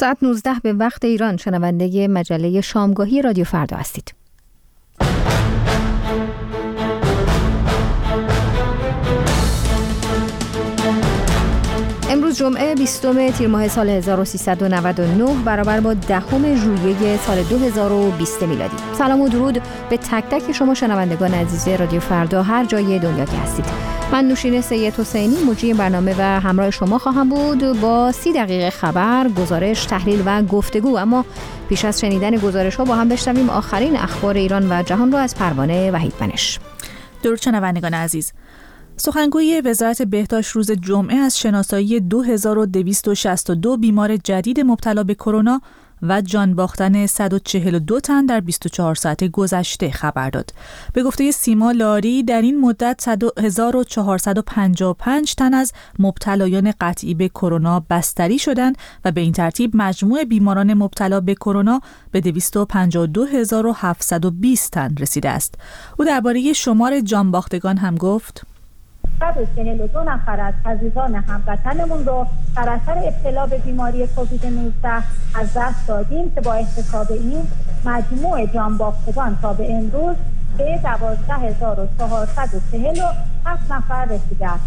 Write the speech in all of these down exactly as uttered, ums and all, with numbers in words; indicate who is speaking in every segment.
Speaker 1: ساعت نوزده به وقت ایران شنونده مجله شامگاهی رادیو فردا هستید. امروز جمعه بیستم تیر ماه سال هزار و سیصد و نود و نه برابر با دهم ژوئیه سال دو هزار و بیست میلادی. سلام و درود به تک تک شما شنوندگان عزیز رادیو فردا هر جای دنیا که هستید. من نوشین سید حسینی مجری برنامه و همراه شما خواهم بود با سی دقیقه خبر، گزارش، تحلیل و گفتگو. اما پیش از شنیدن گزارش ها با هم بشنویم آخرین اخبار ایران و جهان را از پروانه وحید منش.
Speaker 2: درود شنوندگان عزیز. سخنگوی وزارت بهداشت روز جمعه از شناسایی دو هزار و دویست و شصت و دو بیمار جدید مبتلا به کرونا و جان باختن صد و چهل و دو تن در بیست و چهار ساعت گذشته خبر داد. به گفته سیما لاری در این مدت هزار و چهارصد و پنجاه و پنج تن از مبتلایان قطعی به کرونا بستری شدند و به این ترتیب مجموع بیماران مبتلا به کرونا به دویست و پنجاه و دو هزار و هفتصد و بیست تن رسیده است. او درباره شمار جان باختگان هم گفت:
Speaker 3: صد و چهل و دو نفر از عزیزان هموطنمون رو در اثر ابتلا به بیماری کووید نوزده از دست دادیم که با احتساب این مجموع جان باختگان تا به امروز به دوازده هزار و چهارصد و چهل و هفت نفر رسیده است.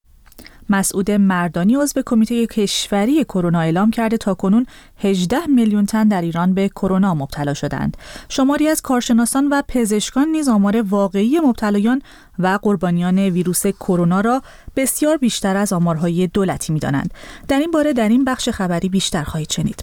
Speaker 2: مسعود مردانی عضو کمیته کشوری کرونا اعلام کرده تاکنون هجده میلیون تن در ایران به کرونا مبتلا شدند. شماری از کارشناسان و پزشکان نیز آمار واقعی مبتلایان و قربانیان ویروس کرونا را بسیار بیشتر از آمارهای دولتی می‌دانند. در این باره در این بخش خبری بیشتر خواهید شنید.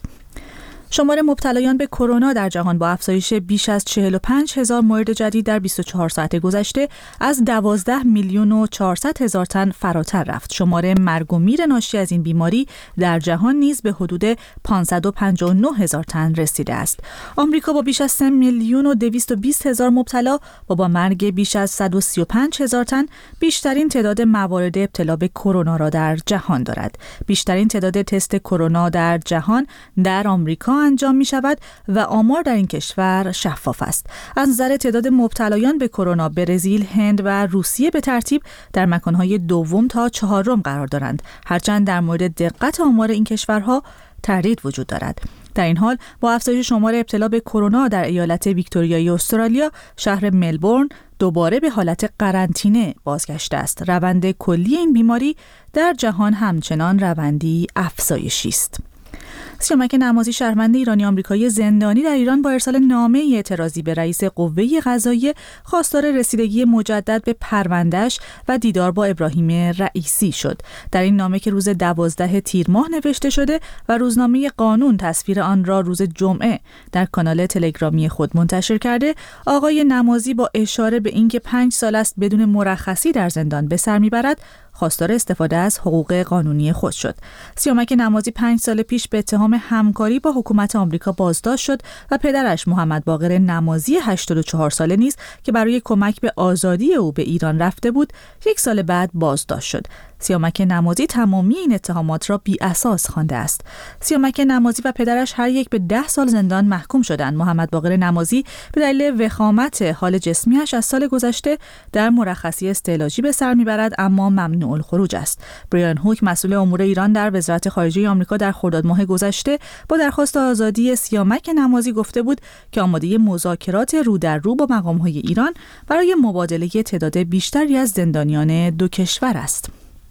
Speaker 2: شمار مبتلایان به کرونا در جهان با افزایش بیش از چهل و پنج هزار مورد جدید در بیست و چهار ساعت گذشته از دوازده میلیون و چهارصد هزار تن فراتر رفت. شمار مرگ و میر ناشی از این بیماری در جهان نیز به حدود پانصد و پنجاه و نه هزار تن رسیده است. آمریکا با بیش از سه میلیون و دویست و بیست هزار مبتلا و با مرگ بیش از صد و سی و پنج هزار تن بیشترین تعداد موارد ابتلا به کرونا را در جهان دارد. بیشترین تعداد تست کرونا در جهان در آمریکا انجام می شود و آمار در این کشور شفاف است. از نظر تعداد مبتلایان به کرونا برزیل، هند و روسیه به ترتیب در مکانهای دوم تا چهارم قرار دارند، هرچند در مورد دقت آمار این کشورها تردید وجود دارد. در این حال با افزایش شمار ابتلا به کرونا در ایالت ویکتوریای استرالیا، شهر ملبورن دوباره به حالت قرنطینه بازگشته است. روند کلی این بیماری در جهان همچنان روندی افزایشی است. سیامک نمازی شهروند ایرانی آمریکایی زندانی در ایران با ارسال نامه اعتراضی به رئیس قوه قضاییه خواستار رسیدگی مجدد به پرونده‌اش و دیدار با ابراهیم رئیسی شد. در این نامه که روز دوازده تیر ماه نوشته شده و روزنامه قانون تصویر آن را روز جمعه در کانال تلگرامی خود منتشر کرده، آقای نمازی با اشاره به اینکه پنج سال است بدون مرخصی در زندان به سر میبرد خواستار استفاده از حقوق قانونی خود شد. سیامک نمازی پنج سال پیش به اتهام همکاری با حکومت آمریکا بازداشت شد و پدرش محمد باقر نمازی هشتاد و چهار ساله نیز که برای کمک به آزادی او به ایران رفته بود، یک سال بعد بازداشت شد. سیامک نمازی تمامی این اتهامات را بی اساس خوانده است. سیامک نمازی و پدرش هر یک به ده سال زندان محکوم شدند. محمد باقر نمازی به دلیل وخامت حال جسمیش از سال گذشته در مرخصی استعلاجی به سر میبرد، اما ممنوع الخروج است. بریان هوک مسئول امور ایران در وزارت خارجه آمریکا در خرداد ماه گذشته با درخواست آزادی سیامک نمازی گفته بود که آماده مذاکرات رو در رو با مقام‌های ایران برای مبادله تعداد بیشتری از زندانیان دو کشور است.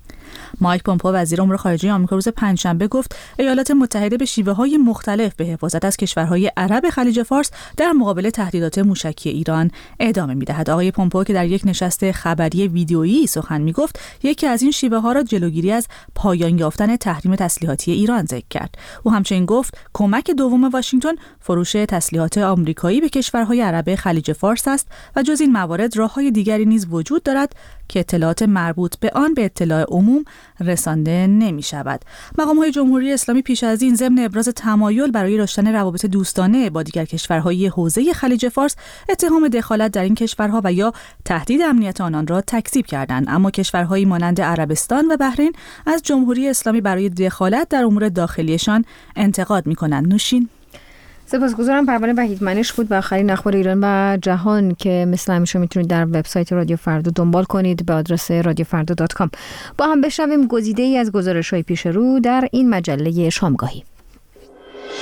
Speaker 2: مایک پومپئو وزیر امور خارجه آمریکا روز پنجشنبه گفت ایالات متحده به شیوه‌های مختلف به حفاظت از کشورهای عرب خلیج فارس در مقابل تهدیدات موشکی ایران ادامه می‌دهد. آقای پومپئو که در یک نشست خبری ویدیویی سخن می‌گفت، یکی از این شیوه‌ها را جلوگیری از پایان یافتن تحریم تسلیحاتی ایران ذکر کرد. او همچنین گفت کمک دوم واشنگتن فروش تسلیحات آمریکایی به کشورهای عرب خلیج فارس است و جز این موارد راه‌های دیگری نیز وجود دارد که اطلاعات مربوط به آن به اطلاع عموم رسانده نمی شود. مقام‌های جمهوری اسلامی پیش از این ضمن ابراز تمایل برای داشتن روابط دوستانه با دیگر کشورهای حوزه خلیج فارس اتهام دخالت در این کشورها و یا تهدید امنیت آنان را تکذیب کردند، اما کشورهایی مانند عربستان و بحرین از جمهوری اسلامی برای دخالت در امور داخلیشان انتقاد می‌کنند. نوشین.
Speaker 1: سپاسگزارم. پروانه وحید منش بود و آخرین اخبار ایران و جهان که مثل همیشه میتونید در وبسایت رادیو فردا دنبال کنید به آدرس رادیو فردا دات کام. با هم بشنویم گزیده‌ای از گزارش‌های پیش رو در این مجله شامگاهی.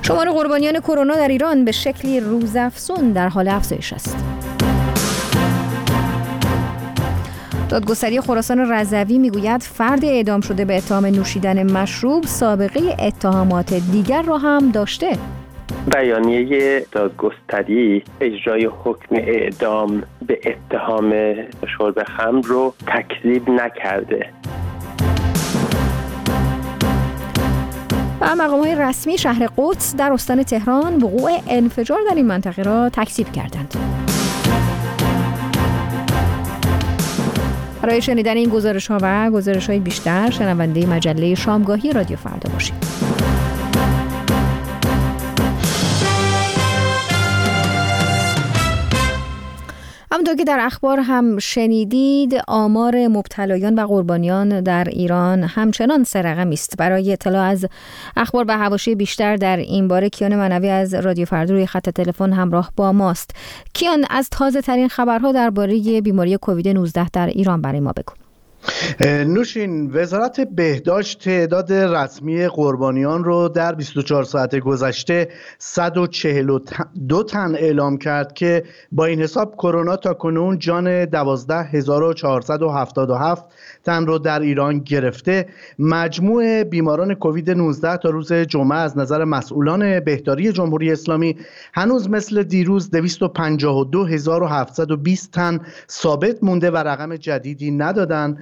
Speaker 1: شمار قربانیان کرونا در ایران به شکلی روزافزون در حال افزایش است. دادگستری خراسان رضوی میگوید فرد اعدام شده به اتهام نوشیدن مشروب سابقه اتهامات دیگر را هم داشته.
Speaker 4: بیانیه دادگستری اجرای حکم اعدام به اتهام شرب خمر رو تکذیب نکرده.
Speaker 1: و مقام‌های رسمی شهر قدس در استان تهران وقوع انفجار در این منطقه را تکذیب کردند. برای شنیدن این گزارش‌ها و گزارش‌های بیشتر شنونده مجله شامگاهی رادیو فردا باشید. همونطور که در اخبار هم شنیدید، آمار مبتلایان و قربانیان در ایران همچنان سه رقمی است. برای اطلاع از اخبار و حواشی بیشتر در این باره کیان منوی از رادیو فردا روی خط تلفن همراه با ماست. کیان، از تازه ترین خبرها درباره بیماری کووید نوزده در ایران برای ما بگو.
Speaker 5: نوشین، وزارت بهداشت تعداد رسمی قربانیان رو در بیست و چهار ساعت گذشته صد و چهل و دو تن اعلام کرد که با این حساب کرونا تا کنون جان دوازده هزار و چهارصد و هفتاد و هفت تن رو در ایران گرفته. مجموع بیماران کووید نوزده تا روز جمعه از نظر مسئولان بهداری جمهوری اسلامی هنوز مثل دیروز دویست و پنجاه و دو هزار و هفتصد و بیست تن ثابت مونده و رقم جدیدی ندادن.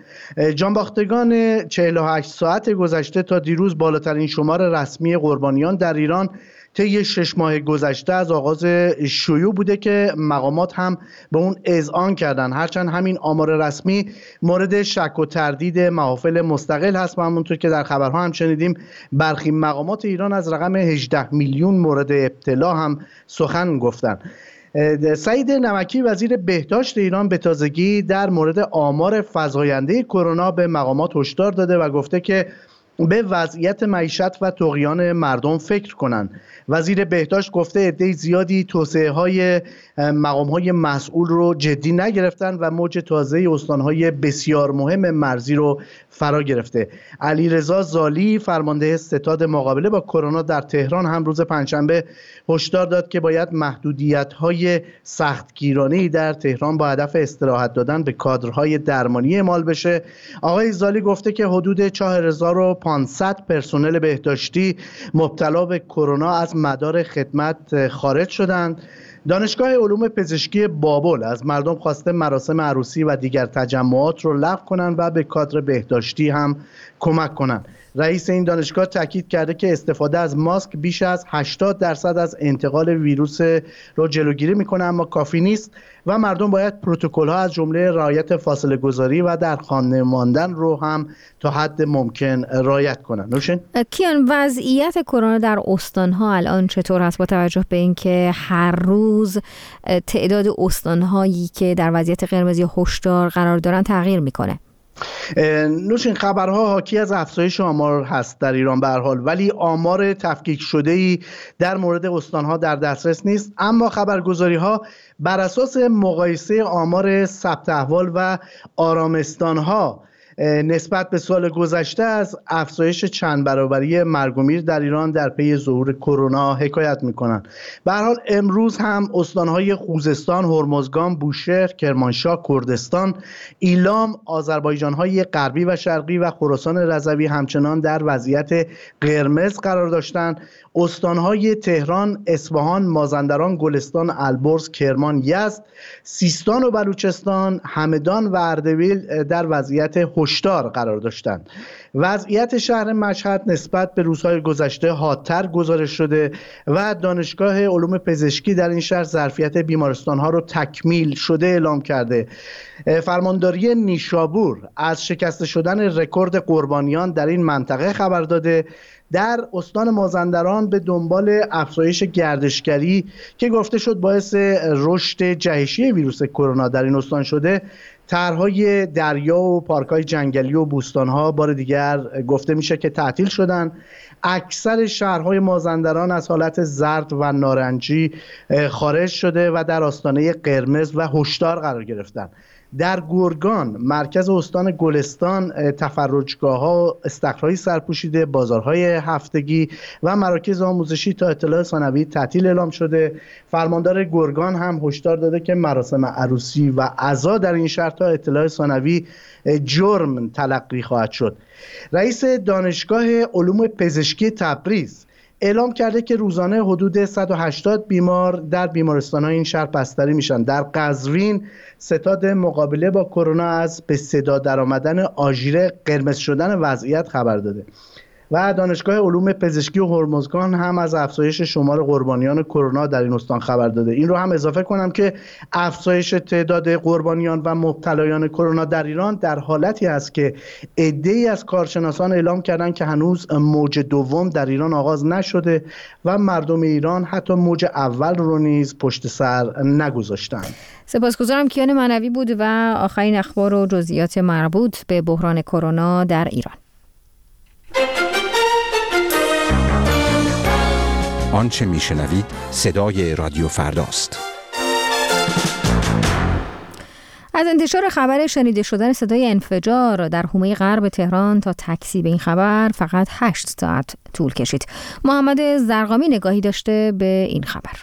Speaker 5: جانباختگان چهل و هشت ساعت گذشته تا دیروز بالاترین شمار رسمی قربانیان در ایران طی شش ماه گذشته از آغاز شیوع بوده که مقامات هم به اون اذعان کردن. هرچند همین آمار رسمی مورد شک و تردید محافل مستقل هست و همونطور که در خبرها هم شنیدیم برخی مقامات ایران از رقم هجده میلیون مورد ابتلا هم سخن گفتن. سعید نمکی وزیر بهداشت ایران به تازگی در مورد آمار فزاینده کرونا به مقامات هشدار داده و گفته که به وضعیت معیشت و طغیان مردم فکر کنند. وزیر بهداشت گفته عده زیادی توصیه های مقام های مسئول رو جدی نگرفتن و موج تازه استانهای بسیار مهم مرزی رو فرا گرفته. علیرضا زالی فرمانده ستاد مقابله با کرونا در تهران هم روز پنجشنبه هشدار داد که باید محدودیت های سختگیرانه‌ای در تهران با هدف استراحت دادن به کادرهای درمانی اعمال بشه. آقای زالی گفته که حدود چهار هزار و پانصد پرسنل بهداشتی مبتلا به کرونا از مدار خدمت خارج شدند. دانشگاه علوم پزشکی بابل از مردم خواسته مراسم عروسی و دیگر تجمعات رو لغو کنند و به کادر بهداشتی هم کمک کنند. رئیس این دانشگاه تاکید کرده که استفاده از ماسک بیش از هشتاد درصد از انتقال ویروس رو جلوگیری میکنه، اما کافی نیست و مردم باید پروتکل‌ها از جمله رعایت فاصله گذاری و در خانه ماندن رو هم تا حد ممکن رعایت کنن. نوشین؟
Speaker 1: کیان، وضعیت کرونا در استان‌ها الان چطور هست با توجه به اینکه هر روز تعداد استان‌هایی که در وضعیت قرمز هشدار قرار دارن تغییر میکنه؟
Speaker 5: نوشین، خبرها حاکی از افزایش آمار هست در ایران به هر حال، ولی آمار تفکیک شده‌ای در مورد استان‌ها در دسترس نیست. اما خبرگزاری‌ها بر اساس مقایسه آمار ثبت احوال و آرامستان‌ها نسبت به سال گذشته از افزایش چند برابری مرگ و میر در ایران در پی ظهور کرونا حکایت می‌کنند. به هر حال امروز هم استان‌های خوزستان، هرمزگان، بوشهر، کرمانشاه، کردستان، ایلام، آذربایجان‌های غربی و شرقی و خراسان رضوی همچنان در وضعیت قرمز قرار داشتند. استان‌های تهران، اصفهان، مازندران، گلستان، البرز، کرمان، یزد، سیستان و بلوچستان، همدان و اردبیل در وضعیت هشدار قرار داشتند. وضعیت شهر مشهد نسبت به روزهای گذشته حادتر گزارش شده و دانشگاه علوم پزشکی در این شهر ظرفیت بیمارستان‌ها رو تکمیل شده اعلام کرده. فرمانداری نیشابور از شکسته شدن رکورد قربانیان در این منطقه خبر داده. در استان مازندران به دنبال افزایش گردشگری که گفته شد باعث رشد جهشی ویروس کرونا در این استان شده، طرح‌های دریا و پارک‌های جنگلی و بوستان‌ها بار دیگر گفته میشه که تعطیل شدن. اکثر شهرهای مازندران از حالت زرد و نارنجی خارج شده و در آستانه قرمز و هشدار قرار گرفتن. در گرگان مرکز استان گلستان تفرجگاه‌ها استخرهای سرپوشیده، بازارهای هفتگی و مراکز آموزشی تا اطلاع ثانوی تعطیل اعلام شده. فرماندار گرگان هم هشدار داده که مراسم عروسی و عزا در این شهر تا اطلاع ثانوی جرم تلقی خواهد شد. رئیس دانشگاه علوم پزشکی تبریز اعلام کرده که روزانه حدود صد و هشتاد بیمار در بیمارستان‌های این شهر بستری میشن. در قزوین ستاد مقابله با کرونا از به صدا درآمدن آژیر قرمز شدن وضعیت خبر داده و دانشگاه علوم پزشکی و هرمزگان هم از افزایش شمار قربانیان کرونا در این استان خبر داده. این رو هم اضافه کنم که افزایش تعداد قربانیان و مبتلایان کرونا در ایران در حالتی است که عده‌ای از کارشناسان اعلام کردند که هنوز موج دوم در ایران آغاز نشده و مردم ایران حتی موج اول رو نیز پشت سر نگذاشتند.
Speaker 1: سپاسگزارم. کیان معنوی بود و آخرین اخبار و جزئیات مربوط به بحران کرونا در ایران.
Speaker 6: آنچه میشنوید صدای رادیو فرداست.
Speaker 1: از انتشار خبر شنیده شدن صدای انفجار در حومه غرب تهران تا تکذیب این خبر فقط هشت ساعت طول کشید. محمد زرقامی نگاهی داشته به این خبر.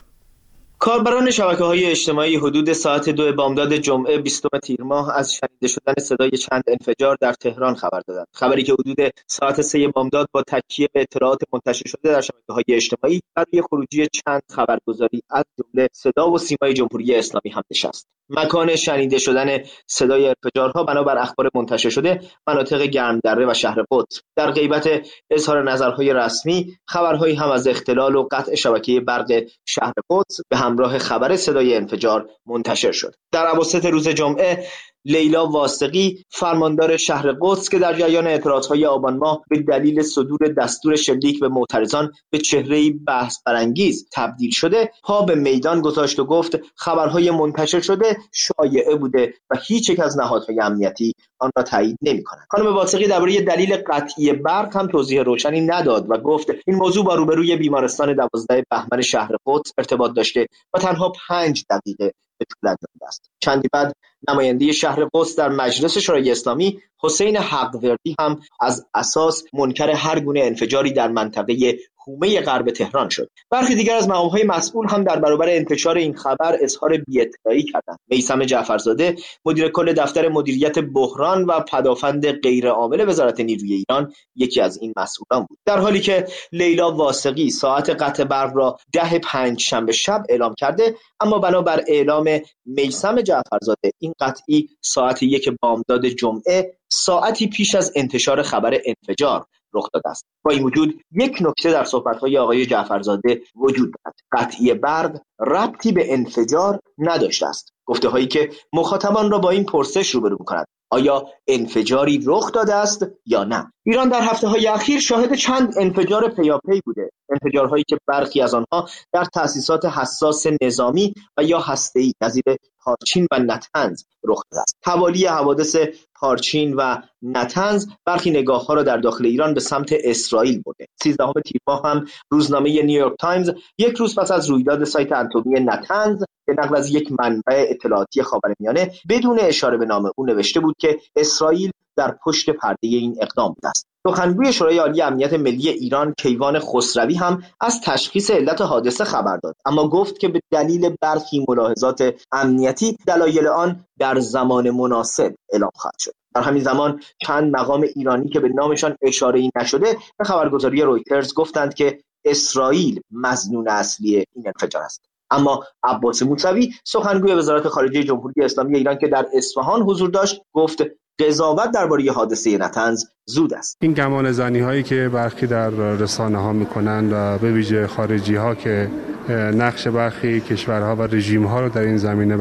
Speaker 7: کاربران شبکه‌های اجتماعی حدود ساعت دو بامداد جمعه بیستم تیر ماه از شنیده شدن صدای چند انفجار در تهران خبر دادند. خبری که حدود ساعت سه بامداد با تکیه به اطلاعات منتشر شده در شبکه‌های اجتماعی برای خروجی چند خبرگزاری از جمله صدا و سیمای جمهوری اسلامی هم نشست. مکان شنیده شدن صدای انفجارها بنابر اخبار منتشر شده مناطق گرمدره و شهر قدس. در غیبت اظهار نظرهای رسمی، خبرهایی هم از اختلال و قطع شبکه برق شهر قدس به همراه خبر صدای انفجار منتشر شد. در اواسط روز جمعه لیلا واسقی فرماندار شهر قدس که در جریان اعتراضهای آبان ماه به دلیل صدور دستور شلیک به معترضان به چهره‌ای بحث برانگیز تبدیل شده پا به میدان گذاشت و گفت خبرهای منتشر شده شایعه بوده و هیچ یک از نهادهای امنیتی آن را تایید نمی‌کنند. خانم واسقی درباره دلیل قطعی برق هم توضیح روشنی نداد و گفت این موضوع با روبروی بیمارستان دوازده بهمن شهر قدس ارتباط داشته و تنها پنج دقیقه به طول انجامید است. چندی بعد نماینده شهر قدس در مجلس شورای اسلامی حسین حقوردی هم از اساس منکر هر گونه انفجاری در منطقه حومه غرب تهران شد. برخی دیگر از مقام‌های مسئول هم در برابر انتشار این خبر اظهار بی‌اطلاعی کردند. میثم جعفرزاده مدیر کل دفتر مدیریت بحران و پدافند غیرعامل وزارت نیروی ایران یکی از این مسئولان بود، در حالی که لیلا واسقی ساعت قطع برق را ده پنجشنبه شب اعلام کرده، اما بنابر اعلام میثم جعفرزاده این قطعی ساعت یک بامداد جمعه ساعتی پیش از انتشار خبر انفجار رخ داده است. با این وجود یک نکته در صحبت‌های آقای جعفرزاده وجود دارد: قطعی برق ربطی به انفجار نداشته است. گفته‌هایی که مخاطبان را با این پرسش روبرو می‌کند: آیا انفجاری رخ داده است یا نه؟ ایران در هفته‌های اخیر شاهد چند انفجار پیاپی بوده، انفجارهایی که برخی از آنها در تأسیسات حساس نظامی و یا هسته‌ای نظیر پارچین و نطنز رخ داده است. حوالی حوادث پارچین و نطنز برخی نگاه‌ها را در داخل ایران به سمت اسرائیل برده. سیزدهم تیر ماه هم روزنامه نیویورک تایمز یک روز پس از رویداد سایت انتونی نطنز به نقل از یک منبع اطلاعاتی خاورمیانه بدون اشاره به نام او نوشته بود که اسرائیل در پشت پرده این اقدام بوده است. سخنگوی شورای عالی امنیت ملی ایران کیوان خسروی هم از تشخیص علت حادثه خبر داد، اما گفت که به دلیل برخی ملاحظات امنیتی دلایل آن در زمان مناسب اعلام خواهد شد. در همین زمان چند مقام ایرانی که به نامشان اشاره‌ای نشده به خبرگزاری رویترز گفتند که اسرائیل مظنون اصلی این انفجار است. اما عباس موسوی سخنگوی وزارت خارجه جمهوری اسلامی ایران که در اصفهان حضور داشت گفت قضاوت درباره حادثه نطنز زود است.
Speaker 8: این گمان زنی هایی که برخی در رسانه ها میکنند و به ویژه خارجی ها که نقش برخی کشورها و رژیم ها رو در این زمینه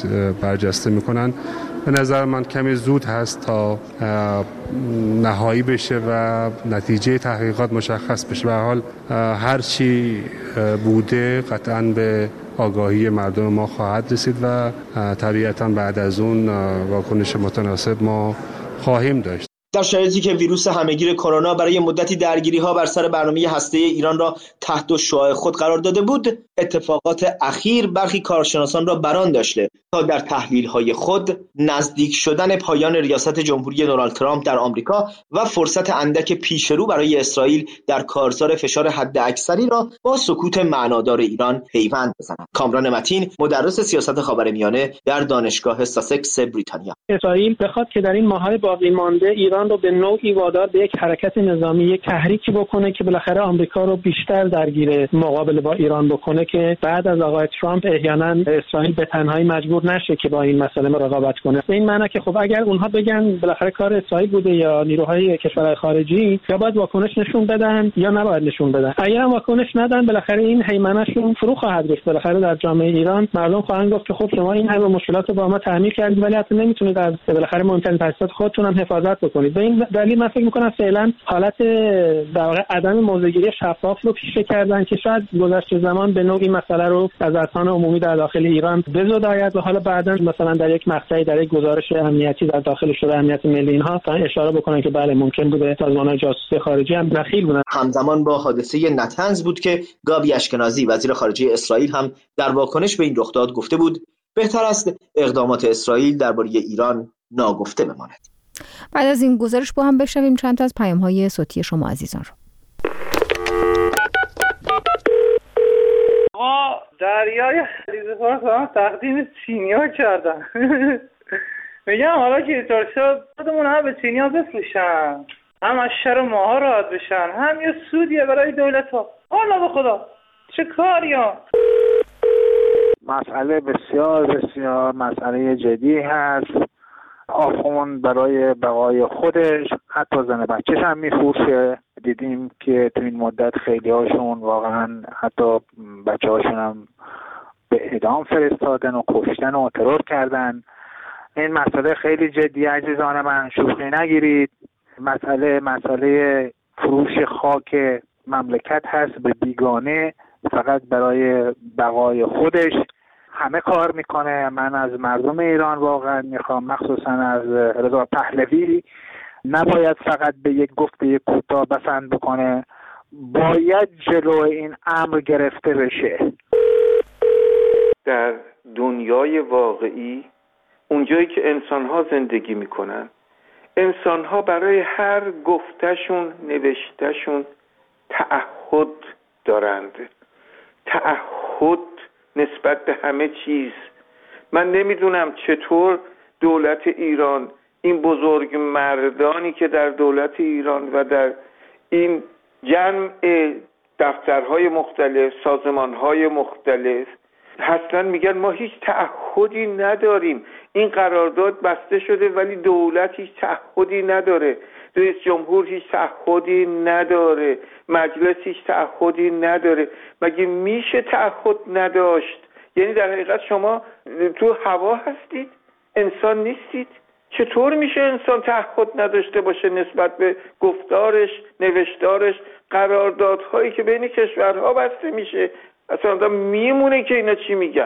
Speaker 8: برجسته میکنند به نظر من کمی زود هست تا نهایی بشه و نتیجه تحقیقات مشخص بشه. به هر حال هر چی بوده قطعاً به آگاهی مردم ما خواهد رسید و طبیعتاً بعد از اون واکنش متناسب ما خواهیم داشت.
Speaker 7: در شرایطی که ویروس همهگیر کرونا برای مدتی درگیری‌ها بر سر برنامه هسته‌ای ایران را تحت شعاع خود قرار داده بود، اتفاقات اخیر برخی کارشناسان را بران داشته تا در تحلیل‌های خود نزدیک شدن پایان ریاست جمهوری دونالد ترامپ در آمریکا و فرصت اندک پیشرو برای اسرائیل در کارزار فشار حداکثری را با سکوت معنادار ایران پیوند بزنند. کامران متین، مدرس سیاست خاورمیانه در دانشگاه ساسکس بریتانیا:
Speaker 9: اسرائیل بخواد که در این ماه‌های باقی مانده ایران رو به نوعی وادار به یک حرکت نظامی، یک تحریکی بکنه که بالاخره آمریکا رو بیشتر درگیر مقابله با ایران بکنه، که بعد از آقای ترامپ احیانا اسرائیل به تنهایی مجبور نشه که با این مسئله رقابت کنه. به این معنی که خب اگر اونها بگن بالاخره کار اسرائیل بوده یا نیروهای کشورهای خارجی، یا باید واکنش نشون بدن یا نباید نشون بدن. اگر هم واکنش ندن بالاخره این هیمنه‌شون فرو خواهد رفت. بالاخره در جامعه ایران مردم خواهند گفت که خب شما این همه مشکلات رو با ما تحمیل کردید ولی حتی نمیتونید از بالاخره مهمترین تأسیسات خودتون هم حفاظت بکنید. به این دلیل من فکر می‌کنم فعلا حالت در واقع عدم موضع‌گیری شفاف رو پیشه کردن که شاید گذشته زمان به نوعی مسئله رو از اذهان عمومی در داخل ایران بزداید و حالا بعداً مثلا در یک مقطعی در یک گزارش امنیتی در داخل شورای امنیت ملی اینها اشاره بکنن که بله ممکن بوده سازمان‌های جاسوسی خارجی هم دخیل بودن.
Speaker 7: همزمان با حادثه نتنز بود که گابی اشکنازی وزیر خارجه اسرائیل هم در واکنش به این رخداد گفته بود بهتر است اقدامات اسرائیل درباره ایران ناگفته بماند.
Speaker 1: بعد از این گزارش با هم بشنویم چند تا از پیام‌های صوتی شما عزیزان رو.
Speaker 10: آقا دریای خلیج فارس تقدیم چینی‌ها کردن. میگم حالا که اینطور شد خودمون هم به چینی‌ها بفروشن، هم از شر ماها راحت بشن، هم یه سودیه برای دولت‌ها. والا به خدا چه کاریا.
Speaker 11: مسئله بسیار بسیار مسئله جدی هست. آخوند برای بقای خودش حتی زن بچه‌ش هم میفروشه. دیدیم که تو این مدت خیلی هاشون واقعا حتی بچه هاشون هم به اعدام فرستادن و کشتن و ترور کردن. این مسئله خیلی جدی عزیزان من، شوخی نگیرید. مسئله مسئله فروش خاک مملکت هست به بیگانه فقط برای بقای خودش. همه کار میکنه. من از مردم ایران واقعا میخوام، مخصوصا از رضا پهلوی، نباید فقط به یک گفته کوتاه بسند بکنه، باید جلو این امر گرفته بشه.
Speaker 12: در دنیای واقعی، اونجایی که انسان‌ها زندگی میکنن، انسان‌ها برای هر گفتشون، نوشتشون تعهد دارند. تعهد نسبت به همه چیز. من نمیدونم چطور دولت ایران، این بزرگ مردانی که در دولت ایران و در این جمع دفترهای مختلف، سازمانهای مختلف هستن، میگن ما هیچ تعهدی نداریم. این قرارداد بسته شده ولی دولت هیچ تعهدی نداره. رئیس جمهور هیچ تعهدی نداره. مجلس هیچ تعهدی نداره. مگه میشه تعهد نداشت؟ یعنی در حقیقت شما تو هوا هستید؟ انسان نیستید؟ چطور میشه انسان تعهد نداشته باشه نسبت به گفتارش، نوشتارش، قراردادهایی که بین کشورها بسته میشه؟ اصلا آدم میمونه که اینا چی میگن.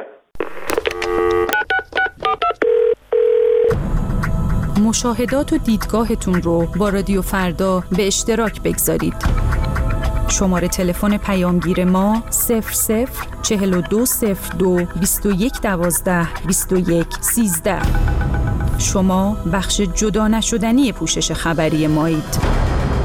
Speaker 2: مشاهدات و دیدگاهتون رو با رادیو فردا به اشتراک بگذارید. شماره تلفن پیامگیر ما صفر صفر چهل و دو صفر دو بیست و یک دوازده بیست و یک سیزده. شما بخش جدا نشدنی پوشش خبری مایید.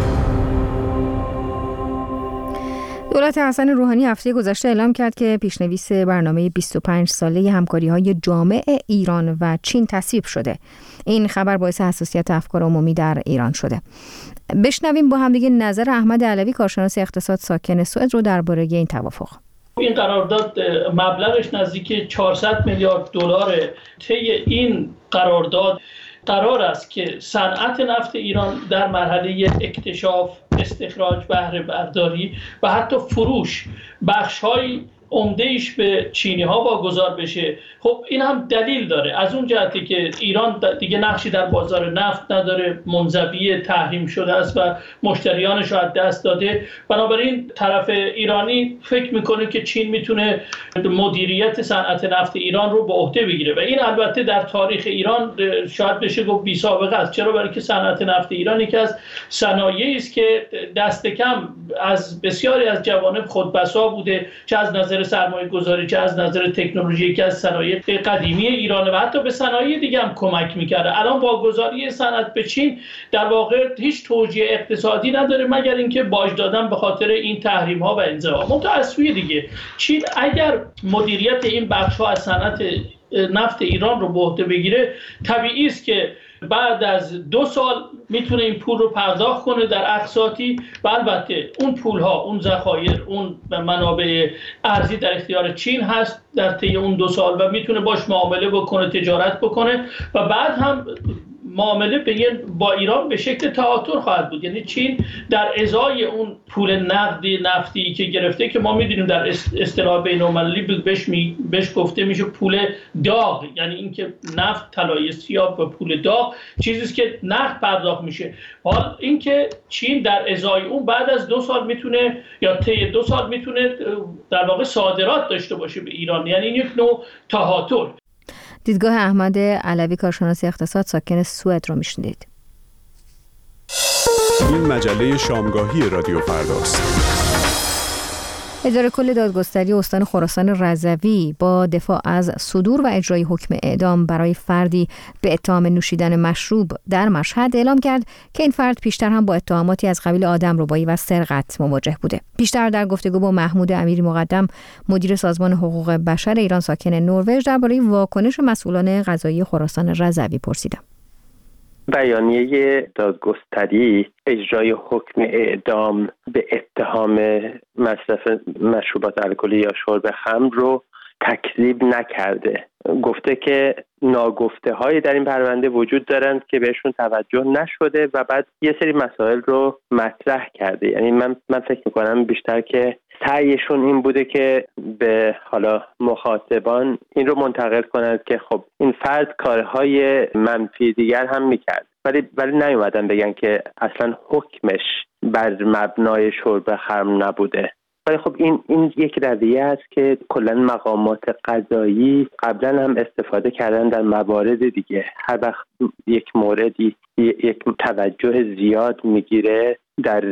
Speaker 1: دولت حسن روحانی هفته گذشته اعلام کرد که پیشنویس برنامه بیست و پنج ساله همکاری‌های جامع ایران و چین تصویب شده. این خبر باعث حساسیت افکار عمومی در ایران شده. بشنویم با هم دیگه نظر احمد علوی، کارشناس اقتصاد ساکن سوئد رو درباره این توافق.
Speaker 13: این قرارداد مبلغش نزدیک چهارصد میلیارد دلاره. طی این قرارداد قرار است که صنعت نفت ایران در مرحله اکتشاف، استخراج، بهره برداری و حتی فروش بخش‌های عمده‌ایش به چینی‌ها واگذار بشه. خب این هم دلیل داره از اون جهتی که ایران دیگه نقشی در بازار نفت نداره، منزوی، تحریم شده است و مشتریانش رو از دست داده. بنابراین طرف ایرانی فکر میکنه که چین میتونه مدیریت صنعت نفت ایران رو به عهده بگیره و این البته در تاریخ ایران شاید بشه گفت بی سابقه است. چرا؟ برای که صنعت نفت ایران یکی از صنایعی است که دست کم از بسیاری از جوانب خودبسا بوده، چه از نظر نظر سرمایه گذاری، چه از نظر تکنولوژی که از صنایع قدیمی ایران و حتی به صنایع دیگه هم کمک میکرده. الان واگذاری صنعت به چین در واقع هیچ توجیه اقتصادی نداره مگر اینکه باج دادن به خاطر این تحریم ها و انزوا. منتها از سوی دیگه چین اگر مدیریت این بخش ها از صنعت نفت ایران رو به عهده بگیره، طبیعی است که بعد از دو سال میتونه این پول رو پرداخت کنه در اقساطی و البته اون پول ها، اون ذخایر، اون منابع ارزی در اختیار چین هست در طی اون دو سال و میتونه باش معامله بکنه، تجارت بکنه و بعد هم معامله با ایران به شکل تهاتر خواهد بود. یعنی چین در ازای اون پول نقدی نفتی که گرفته که ما میدونیم در اصطلاح بین‌المللی بهش می بهش گفته میشه پول داغ، یعنی اینکه نفت طلای سیاه و پول داغ چیزی است که نقد پرداخت میشه. حال اینکه چین در ازای اون بعد از دو سال میتونه یا طی دو سال میتونه در واقع صادرات داشته باشه به ایران، یعنی این یک نوع تهاتر.
Speaker 1: دیدگاه احمد علوی کارشناس اقتصاد ساکن سوئد رو میشنیدید.
Speaker 14: این مجله شامگاهی رادیو فرداست.
Speaker 1: اداره کل دادگستری استان خراسان رضوی با دفاع از صدور و اجرای حکم اعدام برای فردی به اتهام نوشیدن مشروب در مشهد اعلام کرد که این فرد پیشتر هم با اتهاماتی از قبیل آدمربایی و سرقت مواجه بوده. پیشتر در گفتگو با محمود امیری مقدم مدیر سازمان حقوق بشر ایران ساکن نروژ درباره واکنش مسئولان قضایی خراسان رضوی پرسیدم.
Speaker 4: بیانیه دادگستری اجرای حکم اعدام به اتهام مصرف مشروبات الکلی یا شرب خمر رو تکذیب نکرده. گفته که ناگفته هایی در این پرونده وجود دارند که بهشون توجه نشده و بعد یه سری مسائل رو مطرح کرده. یعنی من من فکر میکنم بیشتر که سعیشون این بوده که به حالا مخاطبان این رو منتقل کنند که خب این فرد کارهای منفی دیگر هم میکرد، ولی ولی نیومدن بگن که اصلا حکمش بر مبنای شرب خمر نبوده. ولی خب این این یک رویه است که کلا مقامات قضایی قبلا هم استفاده کردن در موارد دیگه. هر وقت یک موردی یک توجه زیاد میگیره در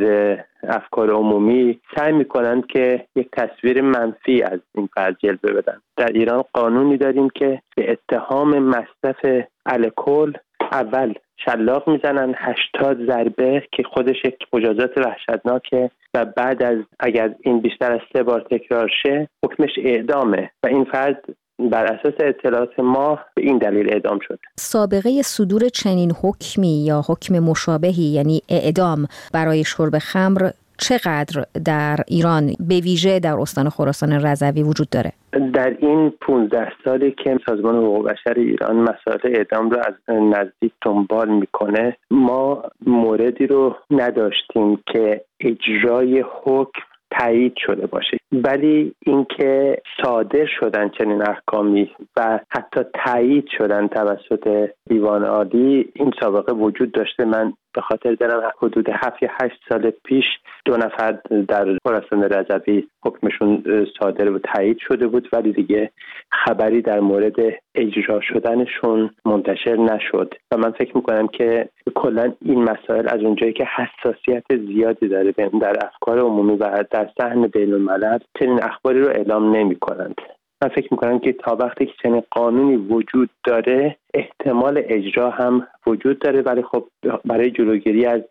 Speaker 4: افکار عمومی سعی میکنند که یک تصویر منفی از این فرد جلوه بدن. در ایران قانونی داریم که به اتهام مصرف الکل اول شلاق میزنن هشتاد ضربه که خودش یک مجازات وحشتناکه و بعد از اگر این بیشتر از سه بار تکرار شه حکمش اعدامه و این فرد بر اساس اطلاعات ما به این دلیل اعدام شد.
Speaker 1: سابقه صدور چنین حکمی یا حکم مشابهی یعنی اعدام برای شرب خمر چقدر در ایران به ویژه در استان خراسان رضوی وجود داره؟
Speaker 4: در این پانزده سالی که سازمان حقوق بشر ایران مسائل اعدام رو از نزدیک دنبال میکنه ما موردی رو نداشتیم که اجرای حکم تایید شده باشه، ولی اینکه صادر شدن چنین احکامی و حتی تایید شدن توسط دیوان عالی این سابقه وجود داشته. من به خاطر دارم حدود هفت یا هشت سال پیش دو نفر در خراسان رضوی حکمشون صادر و تایید شده بود، ولی دیگه خبری در مورد اجرا شدنشون منتشر نشد و من فکر میکنم که کلا این مسائل از اونجایی که حساسیت زیادی داره در افکار عمومی و در صحن بین الملل چنین اخباری رو اعلام نمی کنند. من فکر میکنم که تا وقتی که چنین قانونی وجود داره احتمال اجرا هم وجود داره، ولی خب برای جلوگیری از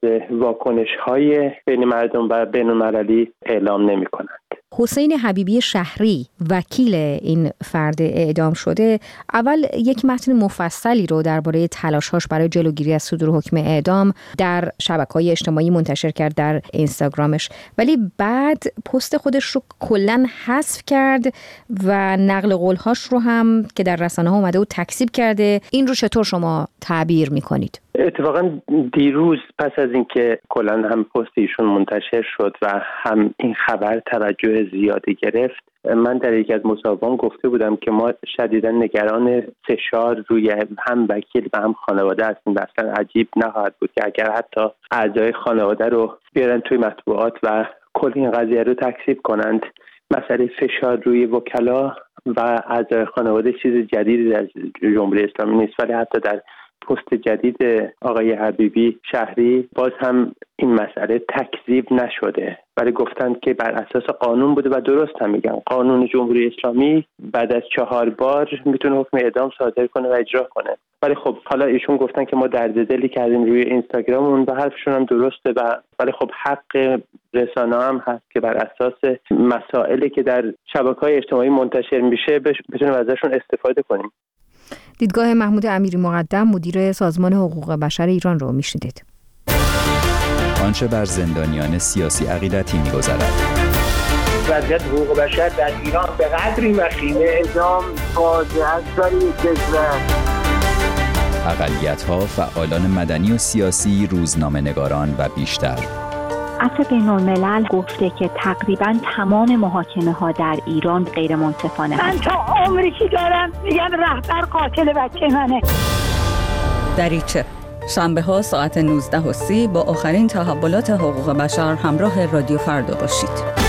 Speaker 4: واکنش‌های بین مردم و بین المللی اعلام نمی کنند.
Speaker 1: حسین حبیبی شهری وکیل این فرد اعدام شده اول یک متن مفصلی رو درباره تلاش‌هاش برای جلوگیری از صدور حکم اعدام در شبکه‌های اجتماعی منتشر کرد در اینستاگرامش، ولی بعد پست خودش رو کلاً حذف کرد و نقل قول‌هاش رو هم که در رسانه‌ها اومده و تکذیب کرده. این رو چطور شما تعبیر می‌کنید؟
Speaker 4: اتفاقا دیروز پس از اینکه کلا هم پست ایشون منتشر شد و هم این خبر توجه زیادی گرفت، من در یکی از مصاحبه‌هام گفته بودم که ما شدیداً نگران فشار روی هم وکیل و هم خانواده هستیم و اصلا عجیب نخواهد بود که اگر حتی اعضای خانواده رو بیارن توی مطبوعات و کل این قضیه رو تکذیب کنند. مسئله فشار روی وکلا و اعضای خانواده چیز جدیدی در جمهوری اسلامی نیست، ولی حتی در پست جدید آقای حبیبی شهری باز هم این مسئله تکذیب نشده، ولی گفتند که بر اساس قانون بوده و درست هم میگن. قانون جمهوری اسلامی بعد از چهار بار میتونه حکم اعدام صادر کنه و اجرا کنه، ولی خب حالا ایشون گفتن که ما درد دلی کردیم روی اینستاگراممون و حرفشون هم درسته، و ولی خب حق رسانه هم هست که بر اساس مسائلی که در شبکه‌های اجتماعی منتشر میشه بتونیم ازشون استفاده کنیم.
Speaker 1: دیدگاه محمود امیری مقدم مدیر سازمان حقوق بشر ایران رو میشنیدید.
Speaker 15: آنچه بر زندانیان سیاسی عقیدتی می‌گذرد.
Speaker 16: وضعیت حقوق بشر در ایران به قدری وخیمه اعدام فاجعه است برای کشور.
Speaker 15: اقلیت‌ها، فعالان مدنی و سیاسی، روزنامه‌نگاران و بیشتر.
Speaker 17: عفو بین‌الملل گفته که تقریباً تمام محاکمه‌ها در ایران غیر منصفانه.
Speaker 18: من تا عمری که دارم میگم رهبر قاتل بچه منه.
Speaker 19: دریچه شنبه ها ساعت نوزده و سی با آخرین تحولات حقوق بشر همراه رادیو فردا باشید.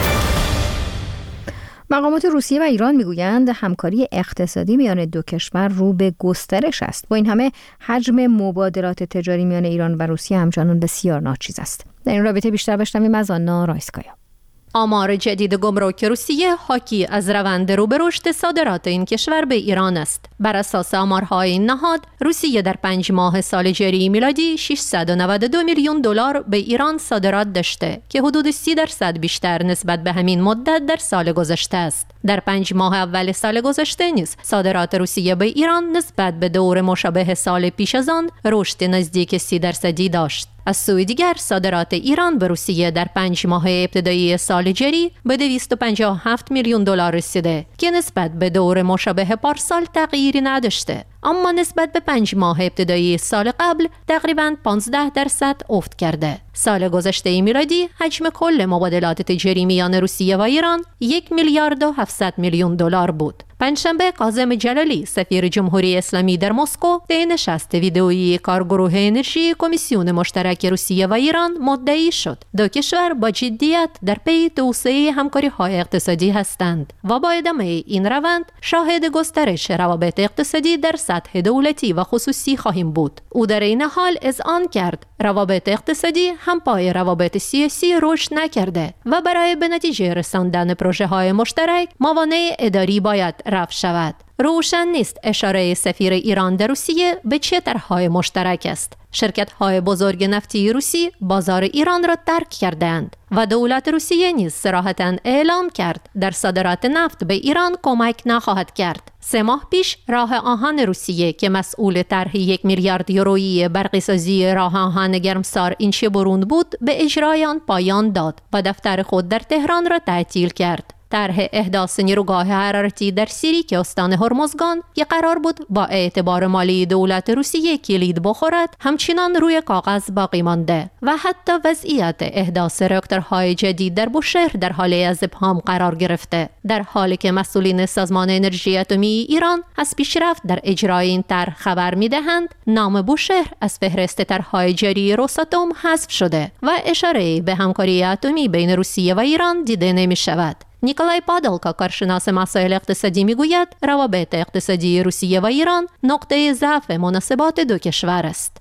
Speaker 1: مقامات روسیه و ایران میگویند همکاری اقتصادی میان دو کشور رو به گسترش است. با این همه حجم مبادلات تجاری میان ایران و روسیه همچنان بسیار ناچیز است. در این رابطه بیشتر بشنویم از آنا رایسکایا.
Speaker 20: آمار جدید گمرک روسیه حاکی از روند رو به رشد صادرات این کشور به ایران است. بر اساس آمارهای این نهاد، روسیه در پنج ماه سال جاری میلادی ششصد و نود و دو میلیون دلار به ایران صادرات داشته که حدود سی درصد بیشتر نسبت به همین مدت در سال گذشته است. در پنج ماه اول سال گذشته نیز صادرات روسیه به ایران نسبت به دور مشابه سال پیش از آن رشد نزدیک سی درصدی داشت. از سوی دیگر صادرات ایران به روسیه در پنج ماه ابتدایی سال جاری به دویست و پنجاه و هفت میلیون دلار رسیده که نسبت به دور مشابه پارسال تغییری نداشته، اما نسبت به پنج ماه ابتدایی سال قبل تقریباً پانزده درصد افت کرده. سال گذشته میلادی حجم کل مبادلات تجاری میان روسیه و ایران یک میلیارد و هفتصد میلیون دلار بود. پنجشنبه کاظم جلالی سفیر جمهوری اسلامی در مسکو در نشست ویدئویی کارگروه انرژی کمیسیون مشترک روسیه و ایران مدعی شد دو کشور با جدیت در پی توسعه همکاری‌های اقتصادی هستند و با ادامه این روند شاهد گسترش روابط اقتصادی در سطح دولتی و خصوصی خواهیم بود. او در این حال اذعان کرد روابط اقتصادی هم پای روابط سیاسی رشد نکرده و برای به نتیجه رساندن پروژه‌های مشترک موانع اداری باید رفع شود. روشن نیست اشاره سفیر ایران در روسیه به چه طرح‌های مشترک است. شرکت‌های بزرگ نفتی روسی بازار ایران را ترک کردند و دولت روسیه نیز صراحتاً اعلام کرد در صادرات نفت به ایران کمک نخواهد کرد. سه ماه پیش راه آهن روسیه که مسئول طرح یک میلیارد یورویی برقی‌سازی راه آهن گرمسار اینچه‌برون بود به اجرای آن پایان داد و دفتر خود در تهران را تعطیل کرد. طرح احداث نیروگاه حرارتی در سیری که استان هرمزگان که قرار بود با اعتبار مالی دولت روسیه کلید بخورد همچنان روی کاغذ باقی مانده و حتی وضعیت احداث راکتورهای جدید در بوشهر در حال از ابهام قرار گرفته، در حالی که مسئولین سازمان انرژی اتمی ایران از پیشرفت در اجرای این طرح خبر می‌دهند. نام بوشهر از فهرست طرح‌های جاری روساتوم حذف شده و اشاره به همکاری اتمی بین روسیه و ایران دیده نمی‌شود. نیکولای پادلکا کارشناس مسائل اقتصادی میگوید روابط اقتصادی روسیه و ایران نقطه ضعف مناسبات دو کشور است.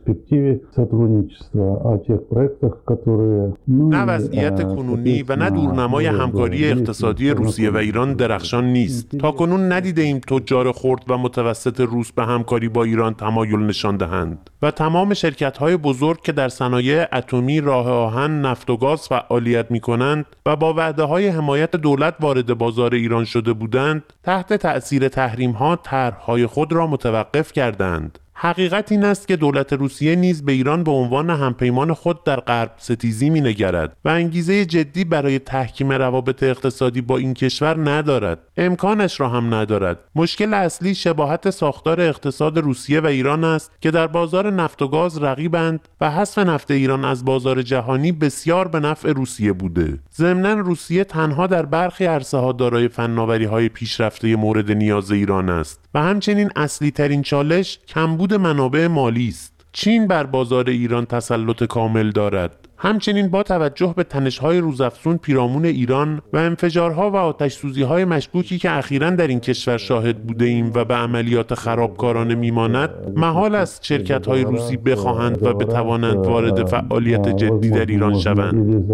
Speaker 21: نه وضعیت کنونی و نه دورنمای همکاری اقتصادی روسیه و ایران درخشان نیست. تاکنون ندیدیم تجار خرد و متوسط روس به همکاری با ایران تمایل نشان دهند و تمام شرکت‌های بزرگ که در صنایع اتمی، راه آهن، نفت و گاز فعالیت می‌کنند و با وعده‌های حمایت دولت وارد بازار ایران شده بودند، تحت تأثیر تحریم‌ها طرح‌های خود را متوقف کردند. حقیقت این است که دولت روسیه نیز به ایران به عنوان همپیمان خود در غرب ستیزی می‌نگرد و انگیزه جدی برای تحکیم روابط اقتصادی با این کشور ندارد. امکانش را هم ندارد. مشکل اصلی شباهت ساختار اقتصاد روسیه و ایران است که در بازار نفت و گاز رقیبند و حذف نفت ایران از بازار جهانی بسیار به نفع روسیه بوده. ضمناً روسیه تنها در برخی عرصه‌ها دارای فناوری‌های پیشرفته مورد نیاز ایران است و همچنین اصلی ترین چالش کمبود منابع مالی است. چین بر بازار ایران تسلط کامل دارد. همچنین با توجه به تنش‌های روزافزون پیرامون ایران و انفجارها و آتش‌سوزی‌های مشکوکی که اخیراً در این کشور شاهد بوده ایم و به عملیات خرابکارانه میماند، محال است شرکت‌های روسی بخواهند و بتوانند وارد فعالیت جدی در ایران شوند.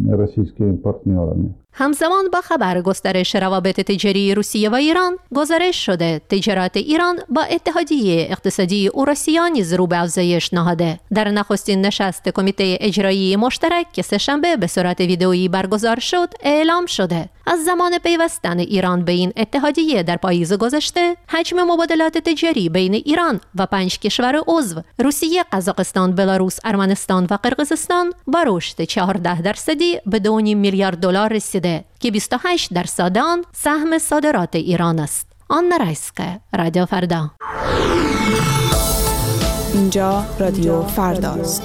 Speaker 20: همزمان با خبر گسترش روابط تجاری روسیه و ایران، گزارش شده تجارت ایران با اتحادیه اقتصادی اوراسیا نیز رو به افزایش نهاده. در نخستین نشست کمیته اجرایی مشترک که سه‌شنبه به صورت ویدئویی برگزار شد، اعلام شده از زمان پیوستن ایران به این اتحادیه در پاییز گذشته، حجم مبادلات تجاری بین ایران و پنج کشور عضو روسیه، قزاقستان، بلاروس، ارمنستان و قرقیزستان با رشد چهارده درصدی به دو و نیم میلیارد دلار رسیده که بیست و هشت درصد آن سهم صادرات ایران است. آنا رایسکه، رادیو فردا.
Speaker 3: اینجا رادیو فرداست.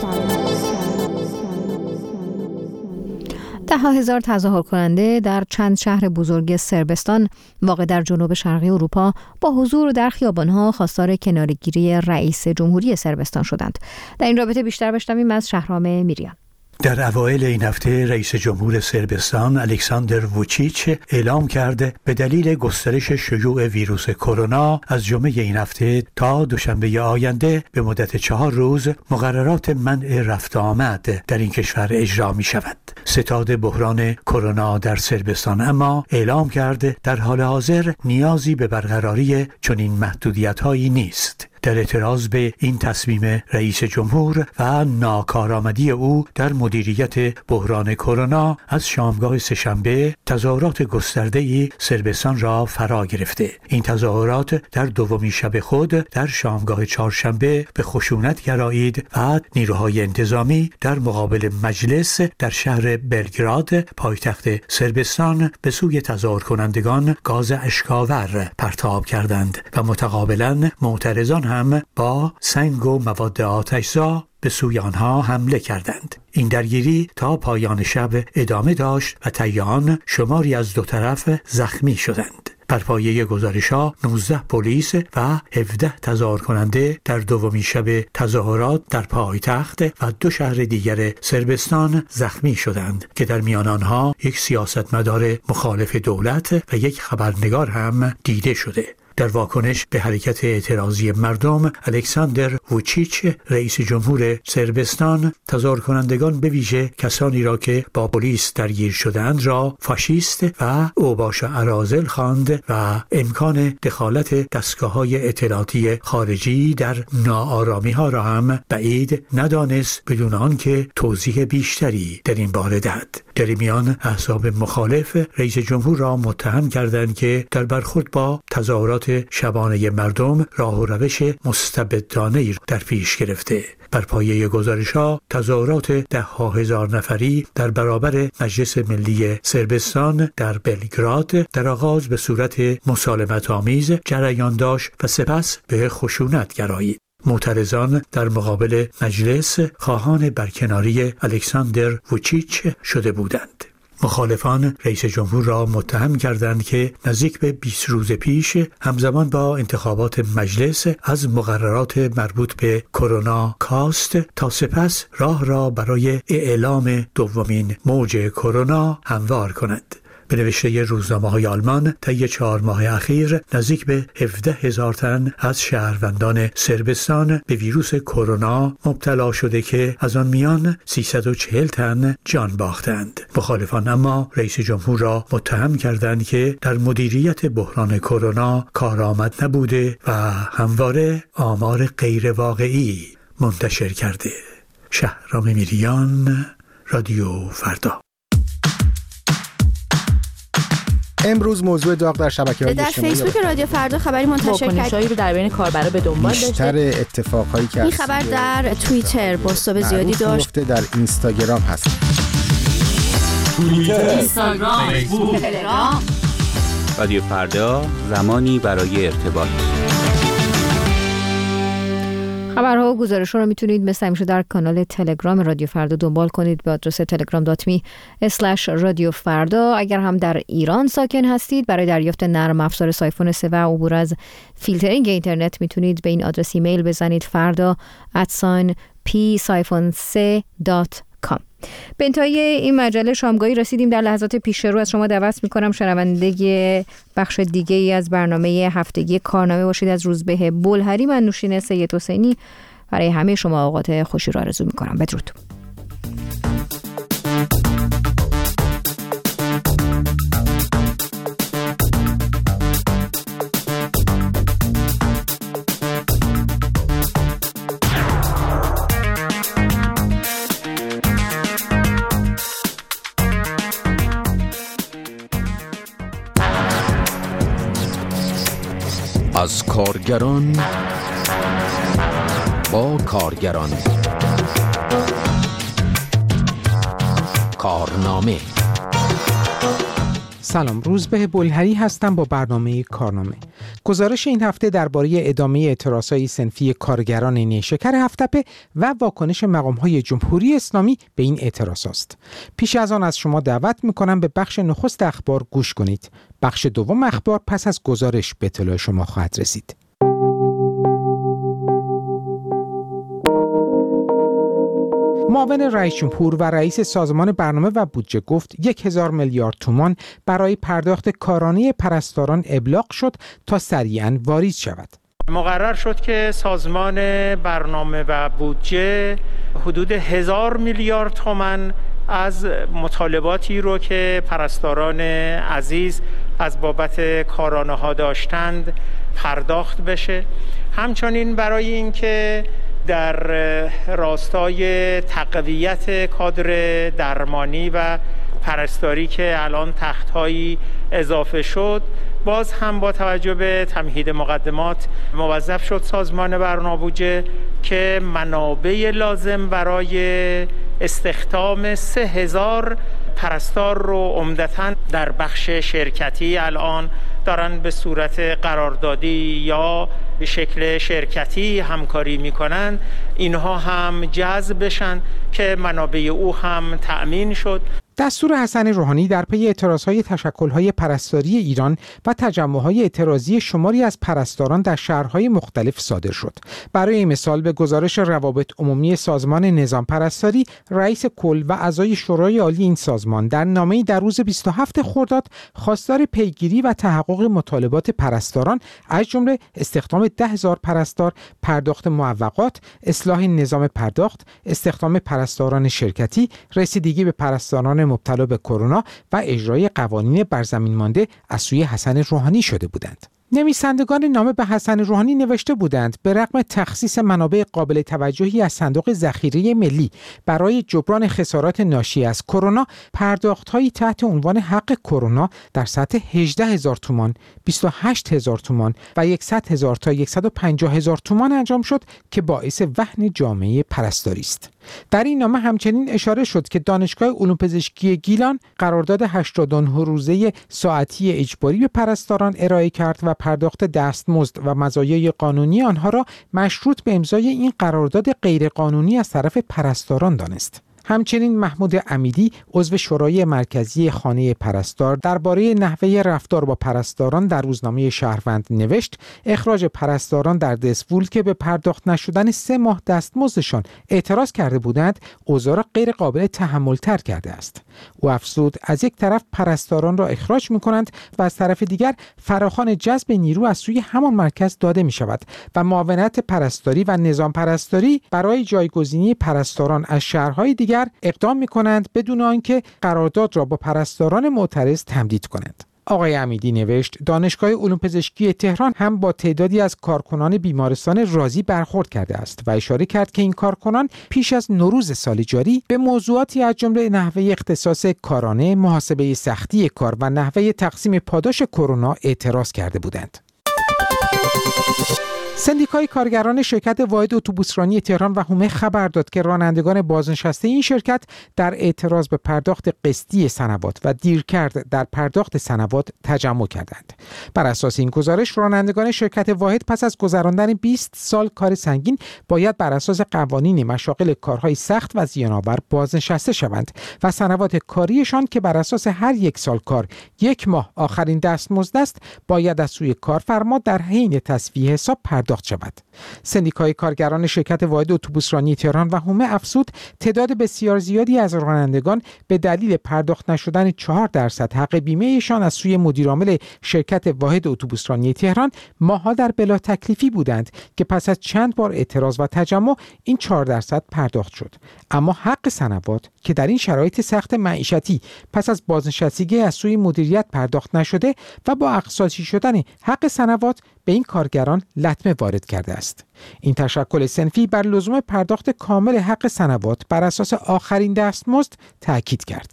Speaker 1: ده ها هزار تظاهر کننده در چند شهر بزرگ صربستان واقع در جنوب شرقی اروپا با حضور در خیابان‌ها خواستار کناره‌گیری رئیس جمهوری صربستان شدند. در این رابطه بیشتر بشنویم از شهرام میریان.
Speaker 22: در اوایل این هفته رئیس جمهور صربستان الکساندر ووچیچ اعلام کرده به دلیل گسترش شیوع ویروس کرونا از جمعه این هفته تا دوشنبه آینده به مدت چهار روز مقررات منع رفت آمد در این کشور اجرا می شود. ستاد بحران کرونا در صربستان اما اعلام کرده در حال حاضر نیازی به برقراری چنین محدودیت‌هایی نیست. در اعتراض به این تصمیم رئیس جمهور و ناکارآمدی او در مدیریت بحران کرونا، از شامگاه سه‌شنبه تظاهرات گسترده‌ای صربستان را فرا گرفته. این تظاهرات در دومین شب خود در شامگاه چهارشنبه به خشونت گرایید و نیروهای انتظامی در مقابل مجلس در شهر بلگراد پایتخت صربستان به سوی تظاهر کنندگان گاز اشک‌آور پرتاب کردند و متقابلاً معترضان هم با سنگ و مواد آتش‌زا به سوی آنها حمله کردند. این درگیری تا پایان شب ادامه داشت و طی آن شماری از دو طرف زخمی شدند. بر پایه گزارش‌ها نوزده پلیس و هفده تظاهر کننده در دومین شب تظاهرات در پایتخت و دو شهر دیگر صربستان زخمی شدند که در میان آنها یک سیاستمدار مخالف دولت و یک خبرنگار هم دیده شده. در واکنش به حرکت اعتراضی مردم، الکساندر ووچیچ رئیس جمهور صربستان تظاهر کنندگان به ویژه کسانی را که با پلیس درگیر شدند را فاشیست و اوباش اراذل خواند و امکان دخالت دستگاه‌های اطلاعاتی خارجی در ناآرامی‌ها را هم بعید ندانست بدون آنکه توضیح بیشتری در این باره دهد. در میان احزاب مخالف رئیس جمهور را متهم کردند که در برخورد با تظاهرات شبانه مردم راه و روش مستبدانه‌ای در پیش گرفته. بر پایه گزارش‌ها تظاهرات ده ها هزار نفری در برابر مجلس ملی صربستان در بلگراد در آغاز به صورت مسالمت‌آمیز جریان داشت و سپس به خشونت گرایید. معترضان در مقابل مجلس خواهان برکناری الکساندر ووچیچ شده بودند. مخالفان رئیس جمهور را متهم کردند که نزدیک به بیست روز پیش همزمان با انتخابات مجلس از مقررات مربوط به کرونا کاست تا سپس راه را برای اعلام دومین موج کرونا هموار کند. به نوشته روزنامه‌های آلمان طی چهار ماه اخیر نزدیک به هفده هزار تن از شهروندان صربستان به ویروس کرونا مبتلا شده که از آن میان سیصد و چهل تن جان باختند. مخالفان اما رئیس جمهور را متهم کردند که در مدیریت بحران کرونا کارآمد نبوده و همواره آمار غیر واقعی منتشر کرده. شهرام میریان، رادیو فردا.
Speaker 23: امروز موضوع داغ در شبکه‌های اجتماعی
Speaker 24: در فیسبوک رادیو فردا خبری منتشر کرد.
Speaker 23: واکنش‌هایی
Speaker 24: رو در بین کاربرا به دنبال داشته.
Speaker 23: بیشتر اتفاقایی که
Speaker 24: این خبر در توییتر بازتاب زیادی داشت.
Speaker 23: در اینستاگرام هست.
Speaker 24: توییتر، اینستاگرام، فیسبوک، تلگرام.
Speaker 25: رادیو فردا، زمانی برای ارتباط.
Speaker 1: خبرها و گزارش‌ها رو میتونید مثل همیشه در کانال تلگرام رادیو فردا دنبال کنید به آدرس تلگرام دات می اسلش رادیو فردا. اگر هم در ایران ساکن هستید، برای دریافت نرم افزار سایفون سه و عبور از فیلترینگ اینترنت میتونید به این آدرس ایمیل بزنید فردا ات پی سایفون سه دات کام. به انتهای این مجله شامگاهی رسیدیم. در لحظات پیش رو از شما دعوت میکنم شنونده بخش دیگه ای از برنامه هفتگی کارنامه باشید از روزبه بلهری. من نوشین سید حسینی برای همه شما اوقات خوشی رو آرزو میکنم. بدرود.
Speaker 5: از کارگران با کارگران کارنامه.
Speaker 6: سلام، روزبه بلهری هستم با برنامه کارنامه. گزارش این هفته درباره ادامه اعتراضهای صنفی کارگران نیشکر هفت‌تپه و واکنش مقام‌های جمهوری اسلامی به این اعتراض است. پیش از آن از شما دعوت می‌کنم به بخش نخست اخبار گوش کنید. بخش دوم اخبار پس از گزارش به اطلاع شما خواهد رسید. معاون رئیس جمهور و رئیس سازمان برنامه و بودجه گفت یک هزار میلیارد تومان برای پرداخت کارانه پرستاران ابلاغ شد تا سریعاً واریز شود.
Speaker 7: مقرر شد که سازمان برنامه و بودجه حدود هزار میلیارد تومان از مطالباتی رو که پرستاران عزیز از بابت کارانه ها داشتند پرداخت بشه. همچنین برای اینکه در راستای تقویت کادر درمانی و پرستاری که الان تخت‌هایی اضافه شد، باز هم با توجه به تمهید مقدمات موظف شد سازمان برنامه بودجه که منابع لازم برای استخدام سه هزار پرستار رو عمدتاً در بخش شرکتی الان دارن به صورت قراردادی یا به شکل شرکتی همکاری میکنن، اینها هم جذب بشن که منابع او هم تأمین شد.
Speaker 6: دستور حسن روحانی در پی اعتراضهای تشکل‌های پرستاری ایران و تجمع‌های اعتراضی شماری از پرستاران در شهرهای مختلف صادر شد. برای مثال به گزارش روابط عمومی سازمان نظام پرستاری، رئیس کل و اعضای شورای عالی این سازمان در نامه‌ای در روز بیست و هفتم خرداد خواستار پیگیری و تحقق مطالبات پرستاران از جمله استخدام ده هزار پرستار، پرداخت معوقات، اصلاح نظام پرداخت، استخدام پرستاران شرکتی، رسیدگی به پرستاران مبتلا به کرونا و اجرای قوانین بر زمین مانده از سوی حسن روحانی شده بودند. نویسندگان نامه به حسن روحانی نوشته بودند به رغم تخصیص منابع قابل توجهی از صندوق ذخیره ملی برای جبران خسارات ناشی از کرونا، پرداخت‌هایی تحت عنوان حق کرونا در سطح هجده هزار تومان، بیست و هشت هزار تومان و صد هزار تا صد و پنجاه هزار تومان انجام شد که باعث وهن جامعه پرستاری است. در این نامه همچنین اشاره شد که دانشگاه علوم پزشکی گیلان قرارداد هشتاد و نه روزه ساعتی اجباری به پرستاران ارائه کرد و پرداخت دستمزد و مزایای قانونی آنها را مشروط به امضای این قرارداد غیرقانونی از طرف پرستاران دانست. همچنین محمود امیدی عضو شورای مرکزی خانه پرستار درباره نحوه رفتار با پرستاران در روزنامه شهروند نوشت اخراج پرستاران در دسفول که به پرداخت نشدن سه ماه دستمزدشان اعتراض کرده بودند اوضاع را غیر قابل تحمل تر کرده است. او افزود از یک طرف پرستاران را اخراج می‌کنند و از طرف دیگر فراخوان جذب نیرو از سوی همان مرکز داده می‌شود و معاونت پرستاری و نظام پرستاری برای جایگزینی پرستاران از شهرهای دیگر اقدام می‌کنند بدون آنکه قرارداد را با پرستاران معترض تمدید کنند. آقای امیدی نوشت دانشگاه علوم پزشکی تهران هم با تعدادی از کارکنان بیمارستان رازی برخورد کرده است و اشاره کرد که این کارکنان پیش از نوروز سال جاری به موضوعاتی از جمله نحوه اختصاص کارانه، محاسبه سختی کار و نحوه تقسیم پاداش کرونا اعتراض کرده بودند. سندیکای کارگران شرکت واحد اتوبوسرانی تهران و هومه خبر داد که رانندگان بازنشسته این شرکت در اعتراض به پرداخت قسطی صنوات و دیرکرد در پرداخت صنوات تجمع کردند. بر اساس این گزارش رانندگان شرکت واحد پس از گذراندن بیست سال کار سنگین باید بر اساس قوانین مشاغل کارهای سخت و زیان‌آور بازنشسته شوند و صنوات کاریشان که بر اساس هر یک سال کار یک ماه آخرین دستمزد است باید از سوی کارفرما در حین تسویه حساب پرداخت پرداخت شود. سندیکای کارگران شرکت واحد اتوبوسرانی تهران و هومه افزود تعداد بسیار زیادی از رانندگان به دلیل پرداخت نشدن چهار درصد حق بیمه‌شان از سوی مدیرعامل شرکت واحد اتوبوسرانی تهران ماها در بلا تکلیفی بودند که پس از چند بار اعتراض و تجمع این چهار درصد پرداخت شد. اما حق صنوات که در این شرایط سخت معیشتی پس از بازنشستگی از سوی مدیریت پرداخت نشده و با اقساطی شدن حق صنوات به این کارگران لطمه وارد کرده است. این تشکل صنفی بر لزوم پرداخت کامل حق صنوات بر اساس آخرین دستمزد تاکید کرد.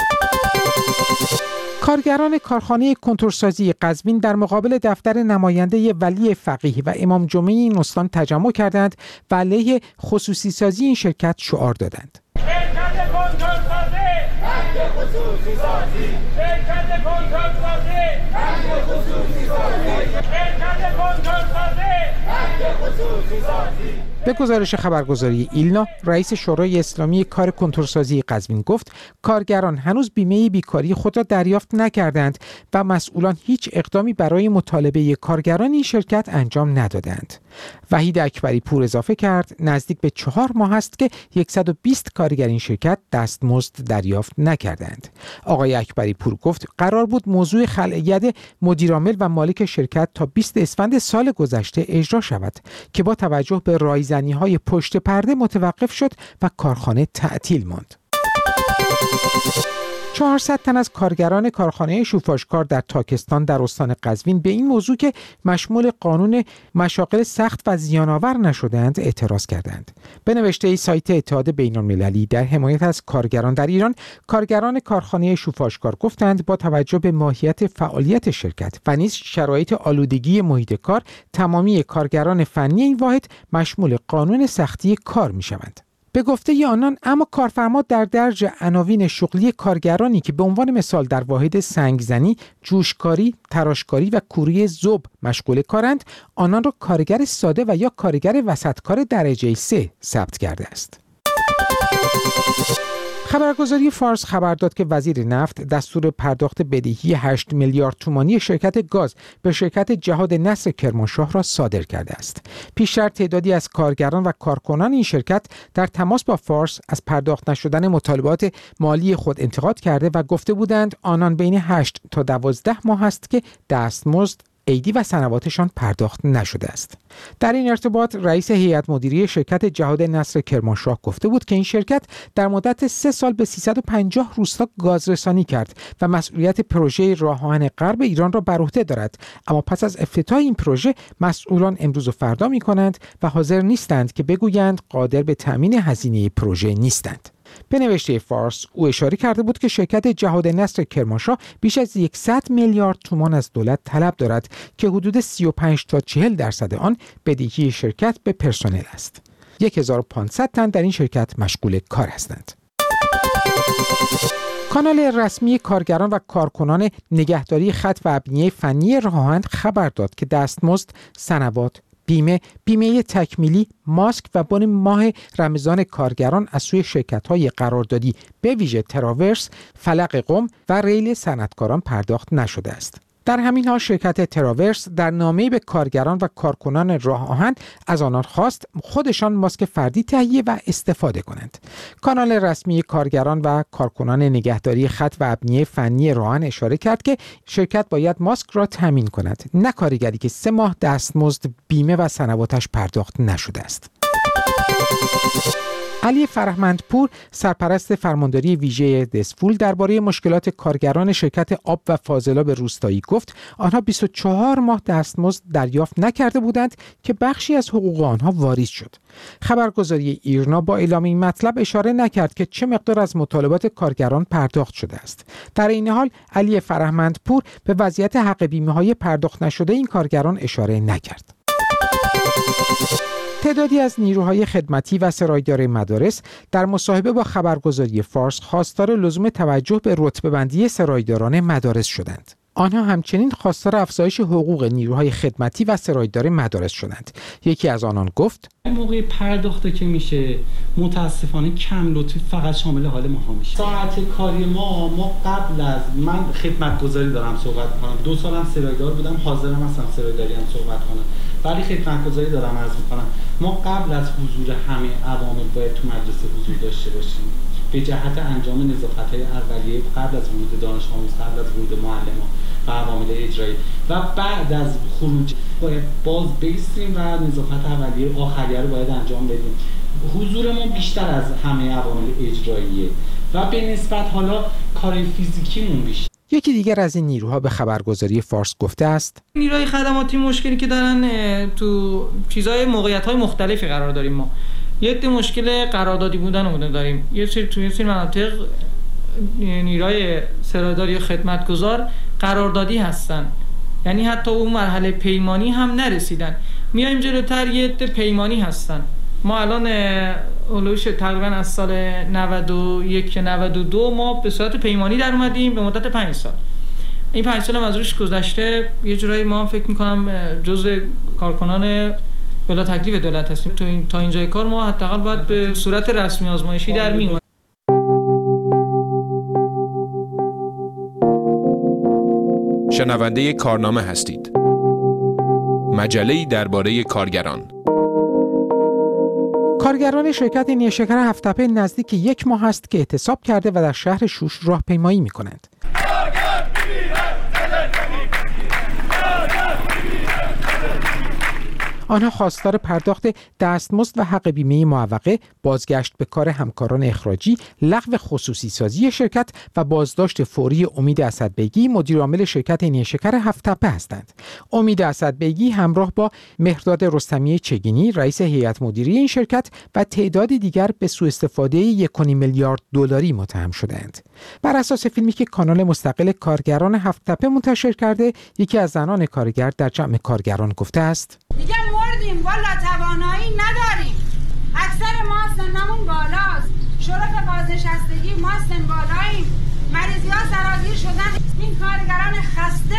Speaker 6: کارگران کارخانه کنتورسازی قزوین در مقابل دفتر نماینده ولی فقیه و امام جمعه این استان تجمع کردند و علیه خصوصی سازی این شرکت شعار دادند.
Speaker 8: شرکت کنتورسازی رنگ خصوصی سازی، شرکت کنتورسازی رنگ خصوصی سازی، شرکت کنتورسازی رنگ خصوصی سازی.
Speaker 6: به گزارش خبرگزاری ایلنا، رئیس شورای اسلامی کار کنتورسازی قزوین گفت کارگران هنوز بیمه بیکاری خود را دریافت نکردند و مسئولان هیچ اقدامی برای مطالبه کارگران این شرکت انجام ندادند. وحید اکبری پور اضافه کرد نزدیک به چهار ماه است که صد و بیست کارگر این شرکت دستمزد دریافت نکردند. آقای اکبری پور گفت قرار بود موضوع خلع ید مدیرعامل و مالک شرکت تا بیست اسفند سال گذشته اجرا شود که با توجه به رایزنی‌های پشت پرده متوقف شد و کارخانه تعطیل ماند. چهارصد تن از کارگران کارخانه شوفاشکار در تاکستان در استان قزوین به این موضوع که مشمول قانون مشاغل سخت و زیان‌آور نشدند اعتراض کردند. به نوشته سایت اتحاد بین‌المللی در حمایت از کارگران در ایران، کارگران کارخانه شوفاشکار گفتند با توجه به ماهیت فعالیت شرکت و نیز شرایط آلودگی محیط کار، تمامی کارگران فنی این واحد مشمول قانون سختی کار می‌شوند. به گفته آنان اما کارفرما در درج عناوین شغلی کارگرانی که به عنوان مثال در واحد سنگزنی، جوشکاری، تراشکاری و کوری ذوب مشغول کارند، آنان را کارگر ساده و یا کارگر وسطکار درجه سه ثبت کرده است. خبرگزاری فارس خبر داد که وزیر نفت دستور پرداخت بدهی هشت میلیارد تومانی شرکت گاز به شرکت جهاد نصر کرمانشاه را صادر کرده است. پیشتر تعدادی از کارگران و کارکنان این شرکت در تماس با فارس از پرداخت نشدن مطالبات مالی خود انتقاد کرده و گفته بودند آنان بین هشت تا دوازده ماه است که دستمزد ایدی و صنواتشان پرداخت نشده است. در این ارتباط رئیس هیئت مدیره شرکت جهاد نصر کرمانشاه گفته بود که این شرکت در مدت سه سال به سیصد و پنجاه روستا گاز رسانی کرد و مسئولیت پروژه راه آهن غرب ایران را بر عهده دارد، اما پس از افتتاح این پروژه مسئولان امروز و فردا می‌کنند و حاضر نیستند که بگویند قادر به تامین هزینه پروژه نیستند. به نوشته فارس او اشاره کرده بود که شرکت جهاد نصر کرمانشاه بیش از صد میلیارد تومان از دولت طلب دارد که حدود سی و پنج تا چهل درصد آن بدهی شرکت به پرسنل است. هزار و پانصد تن در این شرکت مشغول کار هستند. کانال رسمی کارگران و کارکنان نگهداری خط و ابنیه فنی راه آهن خبر داد که دستمزد، صنوات، بیمه، بیمه تکمیلی، ماسک و بن ماه رمضان کارگران از سوی شرکت‌های قراردادی به ویژه تراورس، فلق قم و ریل صنعتکاران پرداخت نشده است. در همین حال شرکت تراورس در نامه‌ای به کارگران و کارکنان راه آهن از آنان خواست خودشان ماسک فردی تهیه و استفاده کنند. کانال رسمی کارگران و کارکنان نگهداری خط و ابنیه فنی راه آهن اشاره کرد که شرکت باید ماسک را تامین کند، نه کارگری که سه ماه دستمزد، بیمه و صنواتش پرداخت نشده است. علی فرهمندپور سرپرست فرمانداری ویژه دسفول درباره مشکلات کارگران شرکت آب و فاضلاب روستایی گفت آنها بیست و چهار ماه دستمزد دریافت نکرده بودند که بخشی از حقوق آنها واریز شد. خبرگزاری ایرنا با اعلام این مطلب اشاره نکرد که چه مقدار از مطالبات کارگران پرداخت شده است. در این حال علی فرهمندپور به وضعیت حق بیمه‌های پرداخت نشده این کارگران اشاره نکرد. تعدادی از نیروهای خدمتی و سرایدار مدارس در مصاحبه با خبرگزاری فارس خواستار لزوم توجه به رتبه بندی سرایداران مدارس شدند. آنها همچنین خواستار افزایش حقوق نیروهای خدمتی و سرایدار مدارس شدند. یکی از آنان گفت:
Speaker 9: موقع پرداخته که میشه متاسفانه کم لطفی فقط شامل حال ماها میشه. ساعت کاری ما ما قبل از من خدمتگزاری دارم صحبت میکنم، دو سالم سرایدار بودم، حاضرم هستم سرایداری هم صحبت کنم. ولی خدمت‌گزاری دارم عرض می‌کنم ما قبل از حضور همه عوامل باید تو مدرسه حضور داشته باشیم به جهت انجام نظافت‌های اولیه قبل از ورود دانش آموز، قبل از ورود معلمان و عوامل اجرایی و بعد از خروج باید باز بیستیم و نظافت اولیه آخریه رو باید انجام بدیم. حضورمون بیشتر از همه عوامل اجراییه و به نسبت حالا کار فیزیکیمون بیشتر.
Speaker 6: یکی دیگر از این نیروها به خبرگزاری فارس گفته است
Speaker 2: نیروهای خدماتی مشکلی که دارن تو چیزای موقعیت‌های مختلفی قرار داریم ما. یه عده مشکل قراردادی بودن رو داریم. یه سری توی سری مناطق نیروهای سراداری یا خدمتگزار قراردادی هستن. یعنی حتی اون مرحله پیمانی هم نرسیدن. میایم جلوتر یه عده پیمانی هستن. ما الان اولوش تقریبا از سال نود و یک نود و دو ما به صورت پیمانی در اومدیم به مدت پنج سال. این پنج سال هم از روش گذشته یه جورایی ما فکر میکنم جزء کارکنان بلا تکلیف دولت هستیم. تو این تا اینجای کار ما حداقل باید به صورت رسمی آزمایشی در میومد.
Speaker 10: شنونده کارنامه هستید. مجله‌ای درباره کارگران.
Speaker 6: کارگران شرکت نیشکر هفت‌تپه نزدیک یک ماه است که اعتصاب کرده و در شهر شوش راهپیمایی می‌کنند. آنها خواستار پرداخت دستمزد و حق بیمه معوقه، بازگشت به کار همکاران اخراجی، لغو خصوصی سازی شرکت و بازداشت فوری امید اسدبیگی مدیر عامل شرکت نیشکر هفت‌تپه هستند. امید اسدبیگی همراه با مهرداد رستمی چگینی رئیس هیئت مدیره این شرکت و تعداد دیگر به سوء استفاده یک و نیم میلیارد دلاری متهم شدند. بر اساس فیلمی که کانال مستقل کارگران هفت‌تپه منتشر کرده، یکی از زنان کارگر در جمع کارگران گفته است:
Speaker 11: دیگه مردیم، والا توانایی نداریم. اکثر ما سنمون بالاست. شرف بازنشستگی ما سن بالاییم. مریضی ها سرازیر شدن. این کارگران خسته،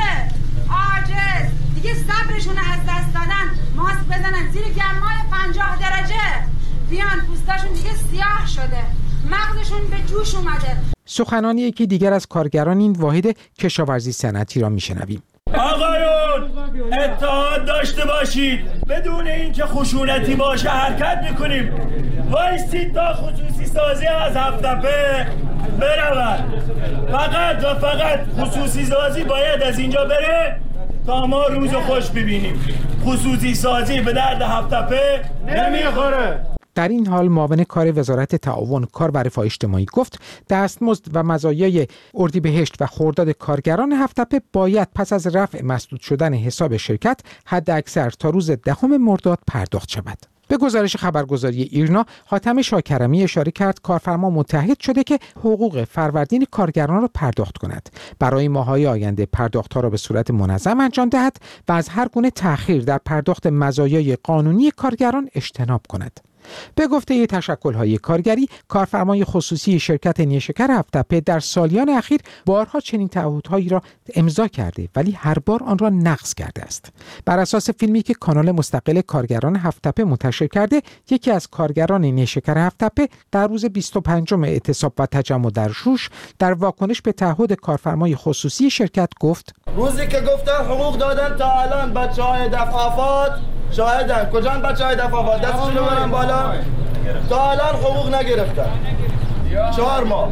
Speaker 11: عاجز، دیگه صبرشون از دست دادن. ماسک بزنن زیر گرمای پنجاه درجه. بیان پوستاشون دیگه سیاه شده. مغزشون به جوش اومده.
Speaker 6: سخنانی یکی دیگر از کارگران این واحد کشاورزی صنعتی را میشنویم.
Speaker 12: آقایون اتحاد داشته باشید، بدون اینکه خشونتی باشه حرکت میکنیم. وایسید تا خصوصی سازی از هفت‌تپه برود. فقط و فقط خصوصی سازی باید از اینجا بره تا ما روز خوش ببینیم. خصوصی سازی به درد هفت‌تپه نمیخوره.
Speaker 6: در این حال معاون کار وزارت تعاون کار و رفاه اجتماعی گفت دستمزد و مزایای اردیبهشت و خرداد کارگران هفت‌تپه باید پس از رفع مسدود شدن حساب شرکت حداکثر تا روز دهم مرداد پرداخت شود. به گزارش خبرگزاری ایرنا، حاتم شاکرمی اشاره کرد کارفرما متحد شده که حقوق فروردین کارگران را پرداخت کند. برای ماه‌های آینده پرداخت‌ها را به صورت منظم انجام دهد و از هر گونه تأخیر در پرداخت مزایای قانونی کارگران اجتناب کند. به گفته تشکل‌های کارگری، کارفرمای خصوصی شرکت نیشکر هفت‌تپه در سالیان اخیر بارها چنین تعهدهایی را امضا کرده ولی هر بار آن را نقض کرده است. بر اساس فیلمی که کانال مستقل کارگران هفت‌تپه منتشر کرده، یکی از کارگران نیشکر هفت‌تپه در روز بیست و پنجم اعتصاب و تجمع در شوش در واکنش به تعهد کارفرمای خصوصی شرکت گفت:
Speaker 12: روزی که گفتن حقوق دادن تا الان بچه‌های دفعات شاهدن. کجان بچه‌های دفعات؟ دستشون رو برن بالا. تا الان حقوق نگرفتن. چهار ماه.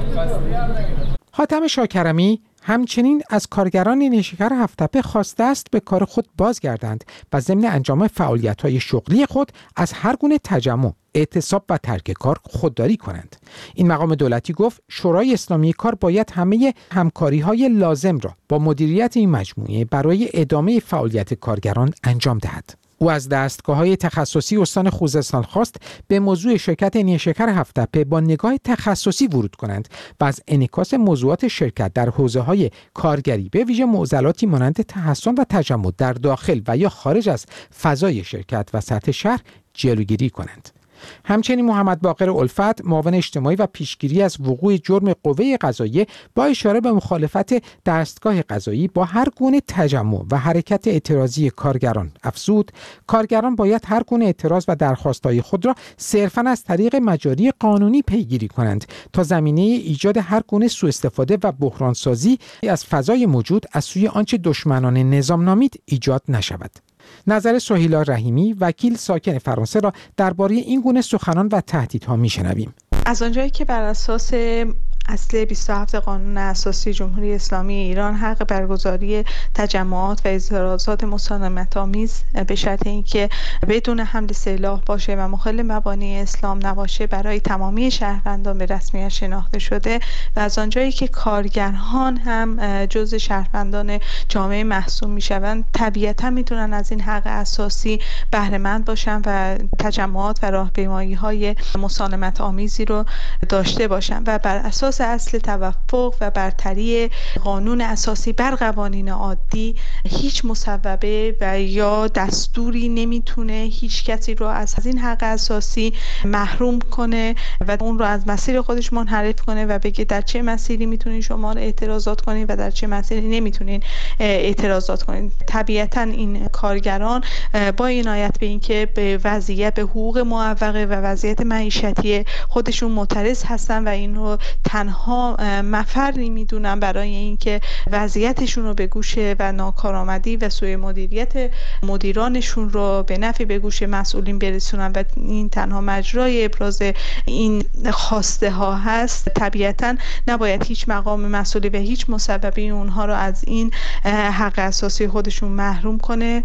Speaker 6: حاتم شاکرمی همچنین از کارگران نیشکر هفت‌تپه خواسته است به کار خود بازگردند و ضمن انجام فعالیت‌های شغلی خود از هر گونه تجمع، اعتصاب و ترک کار خودداری کنند. این مقام دولتی گفت شورای اسلامی کار باید همه همکاری‌های لازم را با مدیریت این مجموعه برای ادامه فعالیت کارگران انجام دهد. او از دستگاه‌های تخصصی استان خوزستان خواست به موضوع شرکت نیشکر هفت‌تپه با نگاه تخصصی ورود کنند و از انعکاس موضوعات شرکت در حوزه‌های کارگری به ویژه معضلاتی مانند تحسن و تجمع در داخل و یا خارج از فضای شرکت و سطح شهر جلوگیری کنند. همچنین محمد باقر الفت معاون اجتماعی و پیشگیری از وقوع جرم قوه قضاییه با اشاره به مخالفت دستگاه قضایی با هر گونه تجمع و حرکت اعتراضی کارگران افزود کارگران باید هر گونه اعتراض و درخواست‌های خود را صرفاً از طریق مجاری قانونی پیگیری کنند تا زمینه ایجاد هر گونه سوء استفاده و بحرانسازی از فضای موجود از سوی آنچه دشمنان نظام نامید ایجاد نشود. نظر سهیلا رحیمی وکیل ساکن فرانسه را درباره این گونه سخنان و تهدیدها میشنویم.
Speaker 4: از آنجایی که بر اساس اصل بیست و هفت قانون اساسی جمهوری اسلامی ایران حق برگزاری تجمعات و اعتراضات مسالمت‌آمیز به شرط اینکه بدون حمل سلاح باشه و مخالف مبانی اسلام نباشه برای تمامی شهروندان به رسمیت شناخته شده و از آنجایی که کارگران هم جزء شهروندان جامعه محسوب میشوند طبیعتا میتونن از این حق اساسی بهره مند باشن و تجمعات و راهپیمایی‌های مسالمت‌آمیزی رو داشته باشن و بر اساس اصل توافق و برتری قانون اساسی بر قوانین عادی هیچ مصوبه و یا دستوری نمیتونه هیچ کسی رو از این حق اساسی محروم کنه و اون رو از مسیر خودش منحرف کنه و بگه در چه مسیری میتونین شما اعتراضات کنین و در چه مسیری نمیتونین اعتراضات کنین. طبیعتا این کارگران با عنایت به اینکه به وضعیت به حقوق معوقه و وضعیت معیشتی خودشون معترض هستن و این رو تنها مفری میدونن برای اینکه وضعیتشون رو به گوش و ناکارآمدی و سوء مدیریت مدیرانشون رو به نفع به گوش مسئولین برسونن و این تنها مجرای ابراز این خواسته ها هست. طبیعتا نباید هیچ مقام مسئولی و هیچ مسببی اونها رو از این حق اساسی خودشون محروم کنه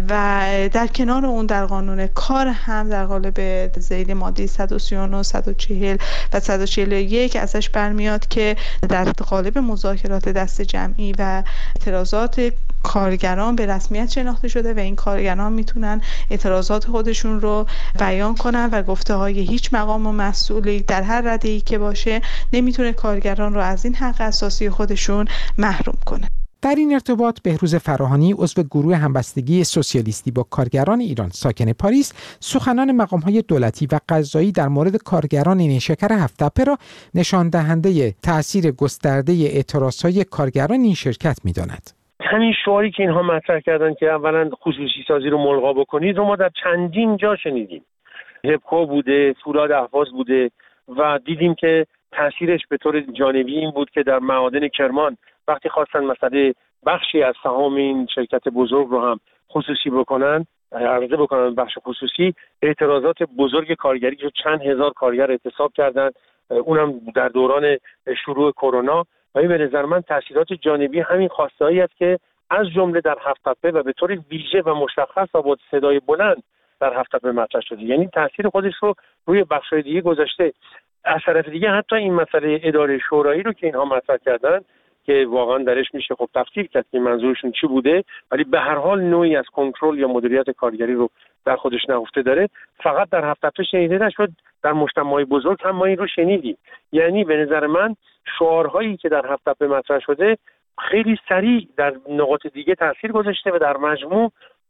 Speaker 4: و در کنار اون در قانون کار هم در قالب ذیل ماده صد و سی و نه، صد و چهل و صد و چهل و یک ازش برمیاد که در قالب مذاکرات دست جمعی و اعتراضات کارگران به رسمیت شناخته شده و این کارگران میتونن اعتراضات خودشون رو بیان کنن و گفته های هیچ مقام و مسئولی در هر رده‌ای که باشه نمیتونه کارگران رو از این حق اساسی خودشون محروم کنه.
Speaker 6: در این ارتباط بهروز فراهانی عضو گروه همبستگی سوسیالیستی با کارگران ایران ساکن پاریس سخنان مقام‌های دولتی و قضایی در مورد کارگران نیشکر هفت‌تپه را نشان دهنده تأثیر گسترده اعتراضهای کارگران این شرکت می‌داند.
Speaker 13: همین شعاری که اینها مطرح کردن که اولا خصوصی سازی رو ملغا بکنید رو ما در چندین جا شنیدیم. هبکو بوده، فولاد اهواز بوده و دیدیم که تأثیرش به طور جانبی این بود که در معادن کرمان وقتی خواستن مسئله بخشی از سهام این شرکت بزرگ رو هم خصوصی بکنن، عرضه بکنن بخش خصوصی، اعتراضات بزرگ کارگری رو چند هزار کارگر اعتصاب کردن، اونم در دوران شروع کرونا. و این به نظر من تأثیرات جانبی همین خواسته‌ای است که از جمله در هفت‌تپه و به طور ویژه و مشخص با صدای بلند در هفت‌تپه مطرح شده، یعنی تأثیر خودش رو روی بخش‌های دیگه گذاشته. از طرف دیگه حتی این مسئله اداره شورایی رو که اینها مطرح کردن که واقعا درش میشه خب تفسیر کرد که منظورشون چی بوده، ولی به هر حال نوعی از کنترل یا مدیریت کارگری رو در خودش نهفته داره. فقط در هفت‌تپه شنیده نشد، در مجتمعات بزرگ هم ما این رو شنیدیم. یعنی به نظر من شعارهایی که در هفت‌تپه مطرح شده خیلی سریع در نقاط دیگه تاثیر گذاشته و در مجموع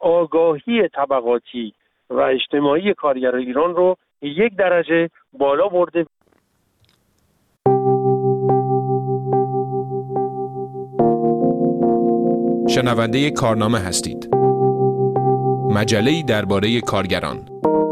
Speaker 13: آگاهی طبقاتی و اجتماعی کارگران ایران رو یک درجه بالا برده.
Speaker 10: شنونده کارنامه هستید. مجله‌ای درباره کارگران.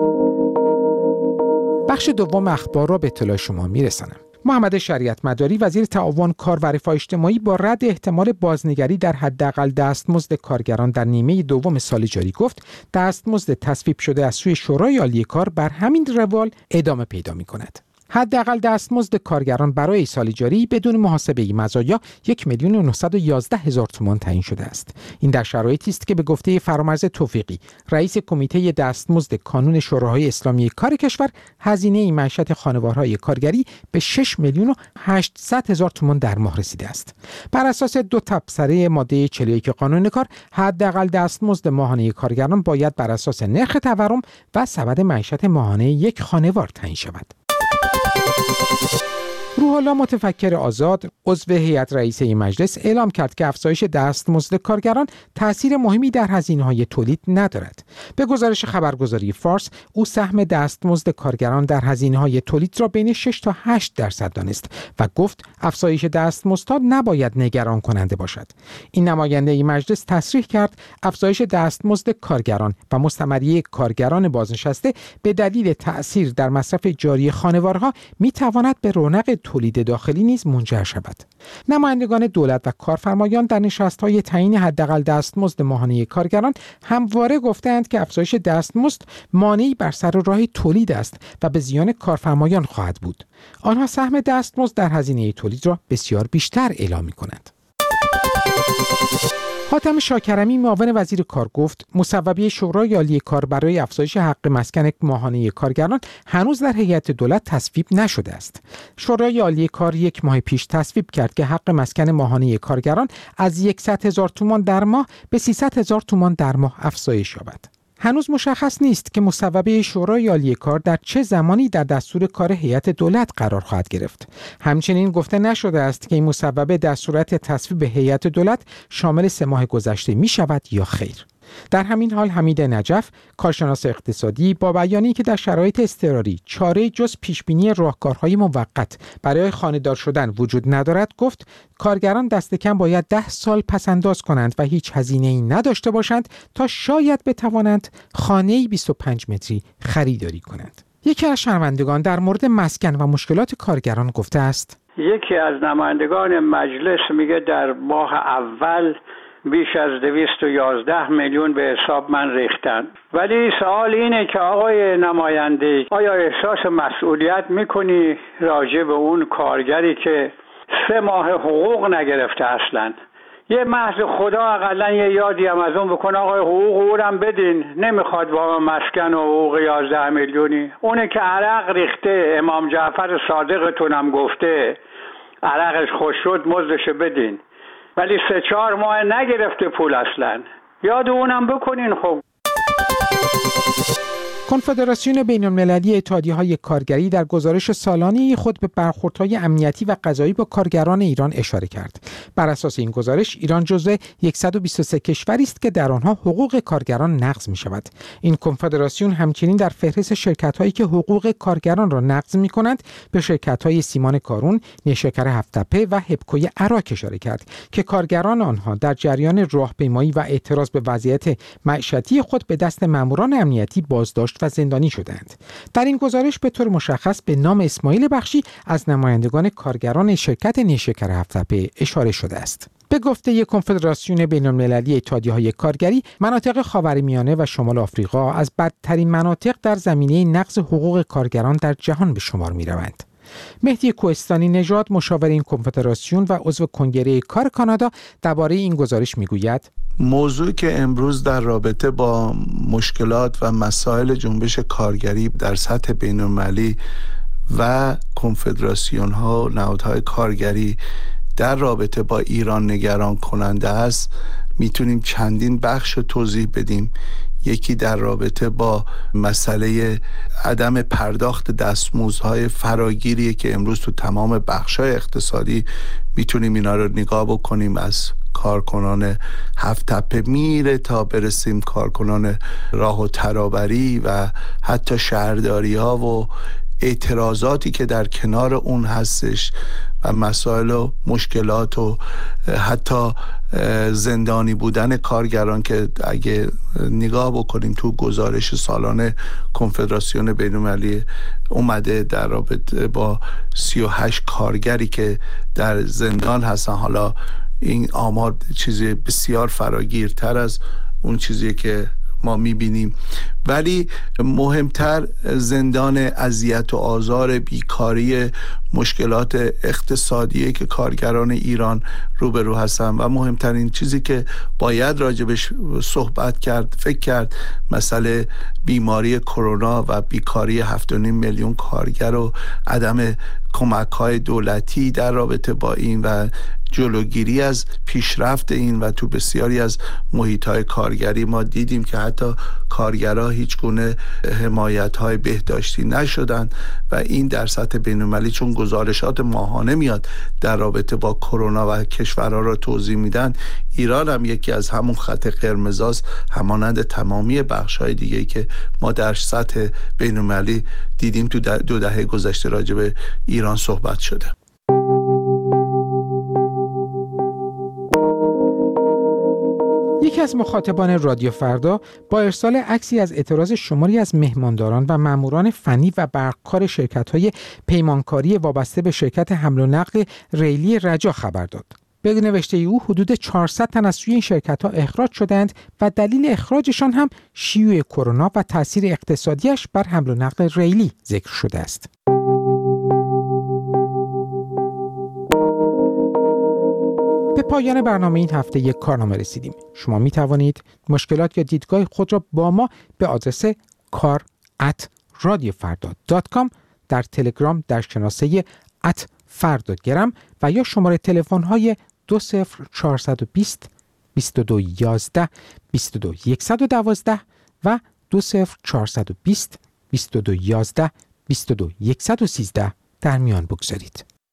Speaker 6: بخش دوم اخبار را به اطلاع شما میرسانم. محمد شریعت مداری وزیر تعاون کار و رفاه اجتماعی با رد احتمال بازنگری در حداقل دستمزد کارگران در نیمه دوم سال جاری گفت دستمزد تصویب شده از سوی شورای عالی کار بر همین روال ادامه پیدا می‌کند. حداقل دستمزد کارگران برای سال جاری بدون محاسبه مزایا یک میلیون و نهصد و یازده هزار تومان تعیین شده است. این در شرایطی است که به گفته فرامرز توفیقی رئیس کمیته دستمزد کانون شوراهای اسلامی کار کشور هزینه معیشت خانوارهای کارگری به شش میلیون و هشتصد هزار تومان در ماه رسیده است. بر اساس دو تبصره ماده چهل و یک قانون کار حداقل دستمزد ماهانه کارگران باید بر اساس نرخ تورم و سبد معیشت ماهانه یک خانوار تعیین شود. روح الله متفکر آزاد عضو هیئت رئیسه این مجلس اعلام کرد که افزایش دستمزد کارگران تأثیر مهمی در هزینه‌های تولید ندارد. به گزارش خبرگزاری فارس او سهم دستمزد کارگران در هزینه‌های تولید را بین شش تا هشت درصد دانست و گفت افزایش دستمزدها نباید نگران کننده باشد. این نماینده این مجلس تصریح کرد افزایش دستمزد کارگران و مستمری کارگران بازنشسته به دلیل تأثیر در مصرف جاری خانوارها می‌تواند به رونق تولید تولید داخلی نیز منجر شود. نمایندگان دولت و کارفرمایان در نشست‌های تعیین حداقل دستمزد ماهانه کارگران همواره گفتند که افزایش دستمزد مانعی بر سر راه تولید است و به زیان کارفرمایان خواهد بود. آنها سهم دستمزد در هزینه تولید را بسیار بیشتر اعلام می‌کنند. حاتم شاکرمی معاون وزیر کار گفت مصوبه شورای عالی کار برای افزایش حق مسکن ماهانه کارگران هنوز در هیئت دولت تصویب نشده است. شورای عالی کار یک ماه پیش تصویب کرد که حق مسکن ماهانه کارگران از صد هزار تومان در ماه به سیصد هزار تومان در ماه افزایش یابد. هنوز مشخص نیست که مصوبه شورای عالی کار در چه زمانی در دستور کار هیئت دولت قرار خواهد گرفت. همچنین گفته نشده است که این مصوبه در صورت تصویب هیئت دولت شامل سه ماه گذشته می شود یا خیر. در همین حال حمید نجف، کارشناس اقتصادی، با بیانی که در شرایط اضطراری چاره جز پیشبینی راهکارهای موقت برای خانه‌دار شدن وجود ندارد، گفت کارگران دست کم باید ده سال پس‌انداز کنند و هیچ هزینه‌ای نداشته باشند تا شاید بتوانند خانه‌ای بیست و پنج متری خریداری کنند. یکی از شنوندگان در مورد مسکن و مشکلات کارگران گفته است:
Speaker 14: یکی از نمایندگان مجلس میگه در ماه اول بیش از دویست و یازده میلیون به حساب من ریختن. ولی سوال اینه که آقای نماینده، آیا احساس مسئولیت میکنی راجع به اون کارگری که سه ماه حقوق نگرفته اصلا؟ یه محض خدا اقلا یه یادی هم از اون بکن آقای حقوق اونم بدین، نمیخواد وام مسکن و حقوق یازده میلیونی. اونه که عرق ریخته، امام جعفر صادقتونم گفته عرقش خوش شد مزدش بدین، ولی سه چهار ماه نگرفته پول اصلا. یاد اونم بکنین. خب
Speaker 6: کنفدراسیون بین‌المللی اتحادیه‌های کارگری در گزارش سالانه خود به برخوردهای امنیتی و قضایی با کارگران ایران اشاره کرد. بر اساس این گزارش ایران جزو صد و بیست و سه کشوری است که در آنها حقوق کارگران نقض می‌شود. این کنفدراسیون همچنین در فهرست شرکت‌هایی که حقوق کارگران را نقض می‌کنند به شرکت‌های سیمان کارون، نیشکر هفت‌تپه و هبکوی عراق اشاره کرد که کارگران آنها در جریان راهپیمایی و اعتراض به وضعیت معیشتی خود به دست ماموران امنیتی بازداشت و زندانی شدند. در این گزارش به طور مشخص به نام اسماعیل بخشی از نمایندگان کارگران شرکت نیشکر هفت‌تپه اشاره شده است. به گفته کنفدراسیون بین‌المللی اتحادیه‌های کارگری، مناطق خاورمیانه و شمال آفریقا از بدترین مناطق در زمینه نقض حقوق کارگران در جهان به شمار می‌روند. مهدی کوهستانی نژاد، مشاور این کنفدراسیون و عضو کنگره کار کانادا، درباره این گزارش میگوید:
Speaker 15: موضوعی که امروز در رابطه با مشکلات و مسائل جنبش کارگری در سطح بین‌المللی و کنفدراسیون ها و نهادهای کارگری در رابطه با ایران نگران کننده است، میتونیم چندین بخش رو توضیح بدیم. یکی در رابطه با مسئله عدم پرداخت دستمزدهای فراگیریه که امروز تو تمام بخش‌های اقتصادی میتونیم اینا رو نگاه بکنیم، از کارکنان هفت‌تپه میره تا برسیم کارکنان راه و ترابری و حتی شهرداری ها و اعتراضاتی که در کنار اون هستش و مسائل و مشکلات و حتی زندانی بودن کارگران که اگه نگاه بکنیم تو گزارش سالانه کنفدراسیون بین‌المللی اومده در رابطه با سی و هشت کارگری که در زندان هستن. حالا این آمار چیزی بسیار فراگیرتر از اون چیزی که ما میبینیم، ولی مهمتر زندان، اذیت و آزار، بیکاری، مشکلات اقتصادی که کارگران ایران روبرو هستن و مهمترین چیزی که باید راجبش صحبت کرد، فکر کرد، مسئله بیماری کرونا و بیکاری هفت و نیم میلیون کارگر و عدم کمک‌های دولتی در رابطه با این و جلوگیری از پیشرفت این. و تو بسیاری از محیط‌های کارگری ما دیدیم که حتی کارگرها هیچ گونه حمایت‌های بهداشتی نشدن و این در سطح بین‌المللی چون گزارشات ماهانه میاد در رابطه با کرونا و کشورها را توضیح میدن، ایران هم یکی از همون خط قرمزاست، همانند تمامی بخش‌های دیگه‌ای که ما در سطح بین‌المللی دیدیم تو دو دهه گذشته راجع به ایران صحبت شده.
Speaker 6: یکی یکی از مخاطبان رادیو فردا با ارسال عکسی از اعتراض شماری از مهمانداران و ماموران فنی و برقکار شرکت‌های پیمانکاری وابسته به شرکت حمل و نقل ریلی رجا خبر داد. به نوشته او حدود چهارصد تن از سوی این شرکت‌ها اخراج شدند و دلیل اخراجشان هم شیوع کرونا و تأثیر اقتصادیش بر حمل و نقل ریلی ذکر شده است. به پایان برنامه این هفته یک کارنامه رسیدیم. شما می توانید مشکلات یا دیدگاه خود را با ما به آدرس کار ات رادیو فردا دات کام در تلگرام در شناسه ات فردا گرم و یا شماره تلفن های دو صفر چهارصد و بیست بیست و دو یازده بیست و دو صد و دوازده و دو صفر چهارصد و بیست بیست و دو یازده بیست و دو صد و سیزده در میان بگذارید.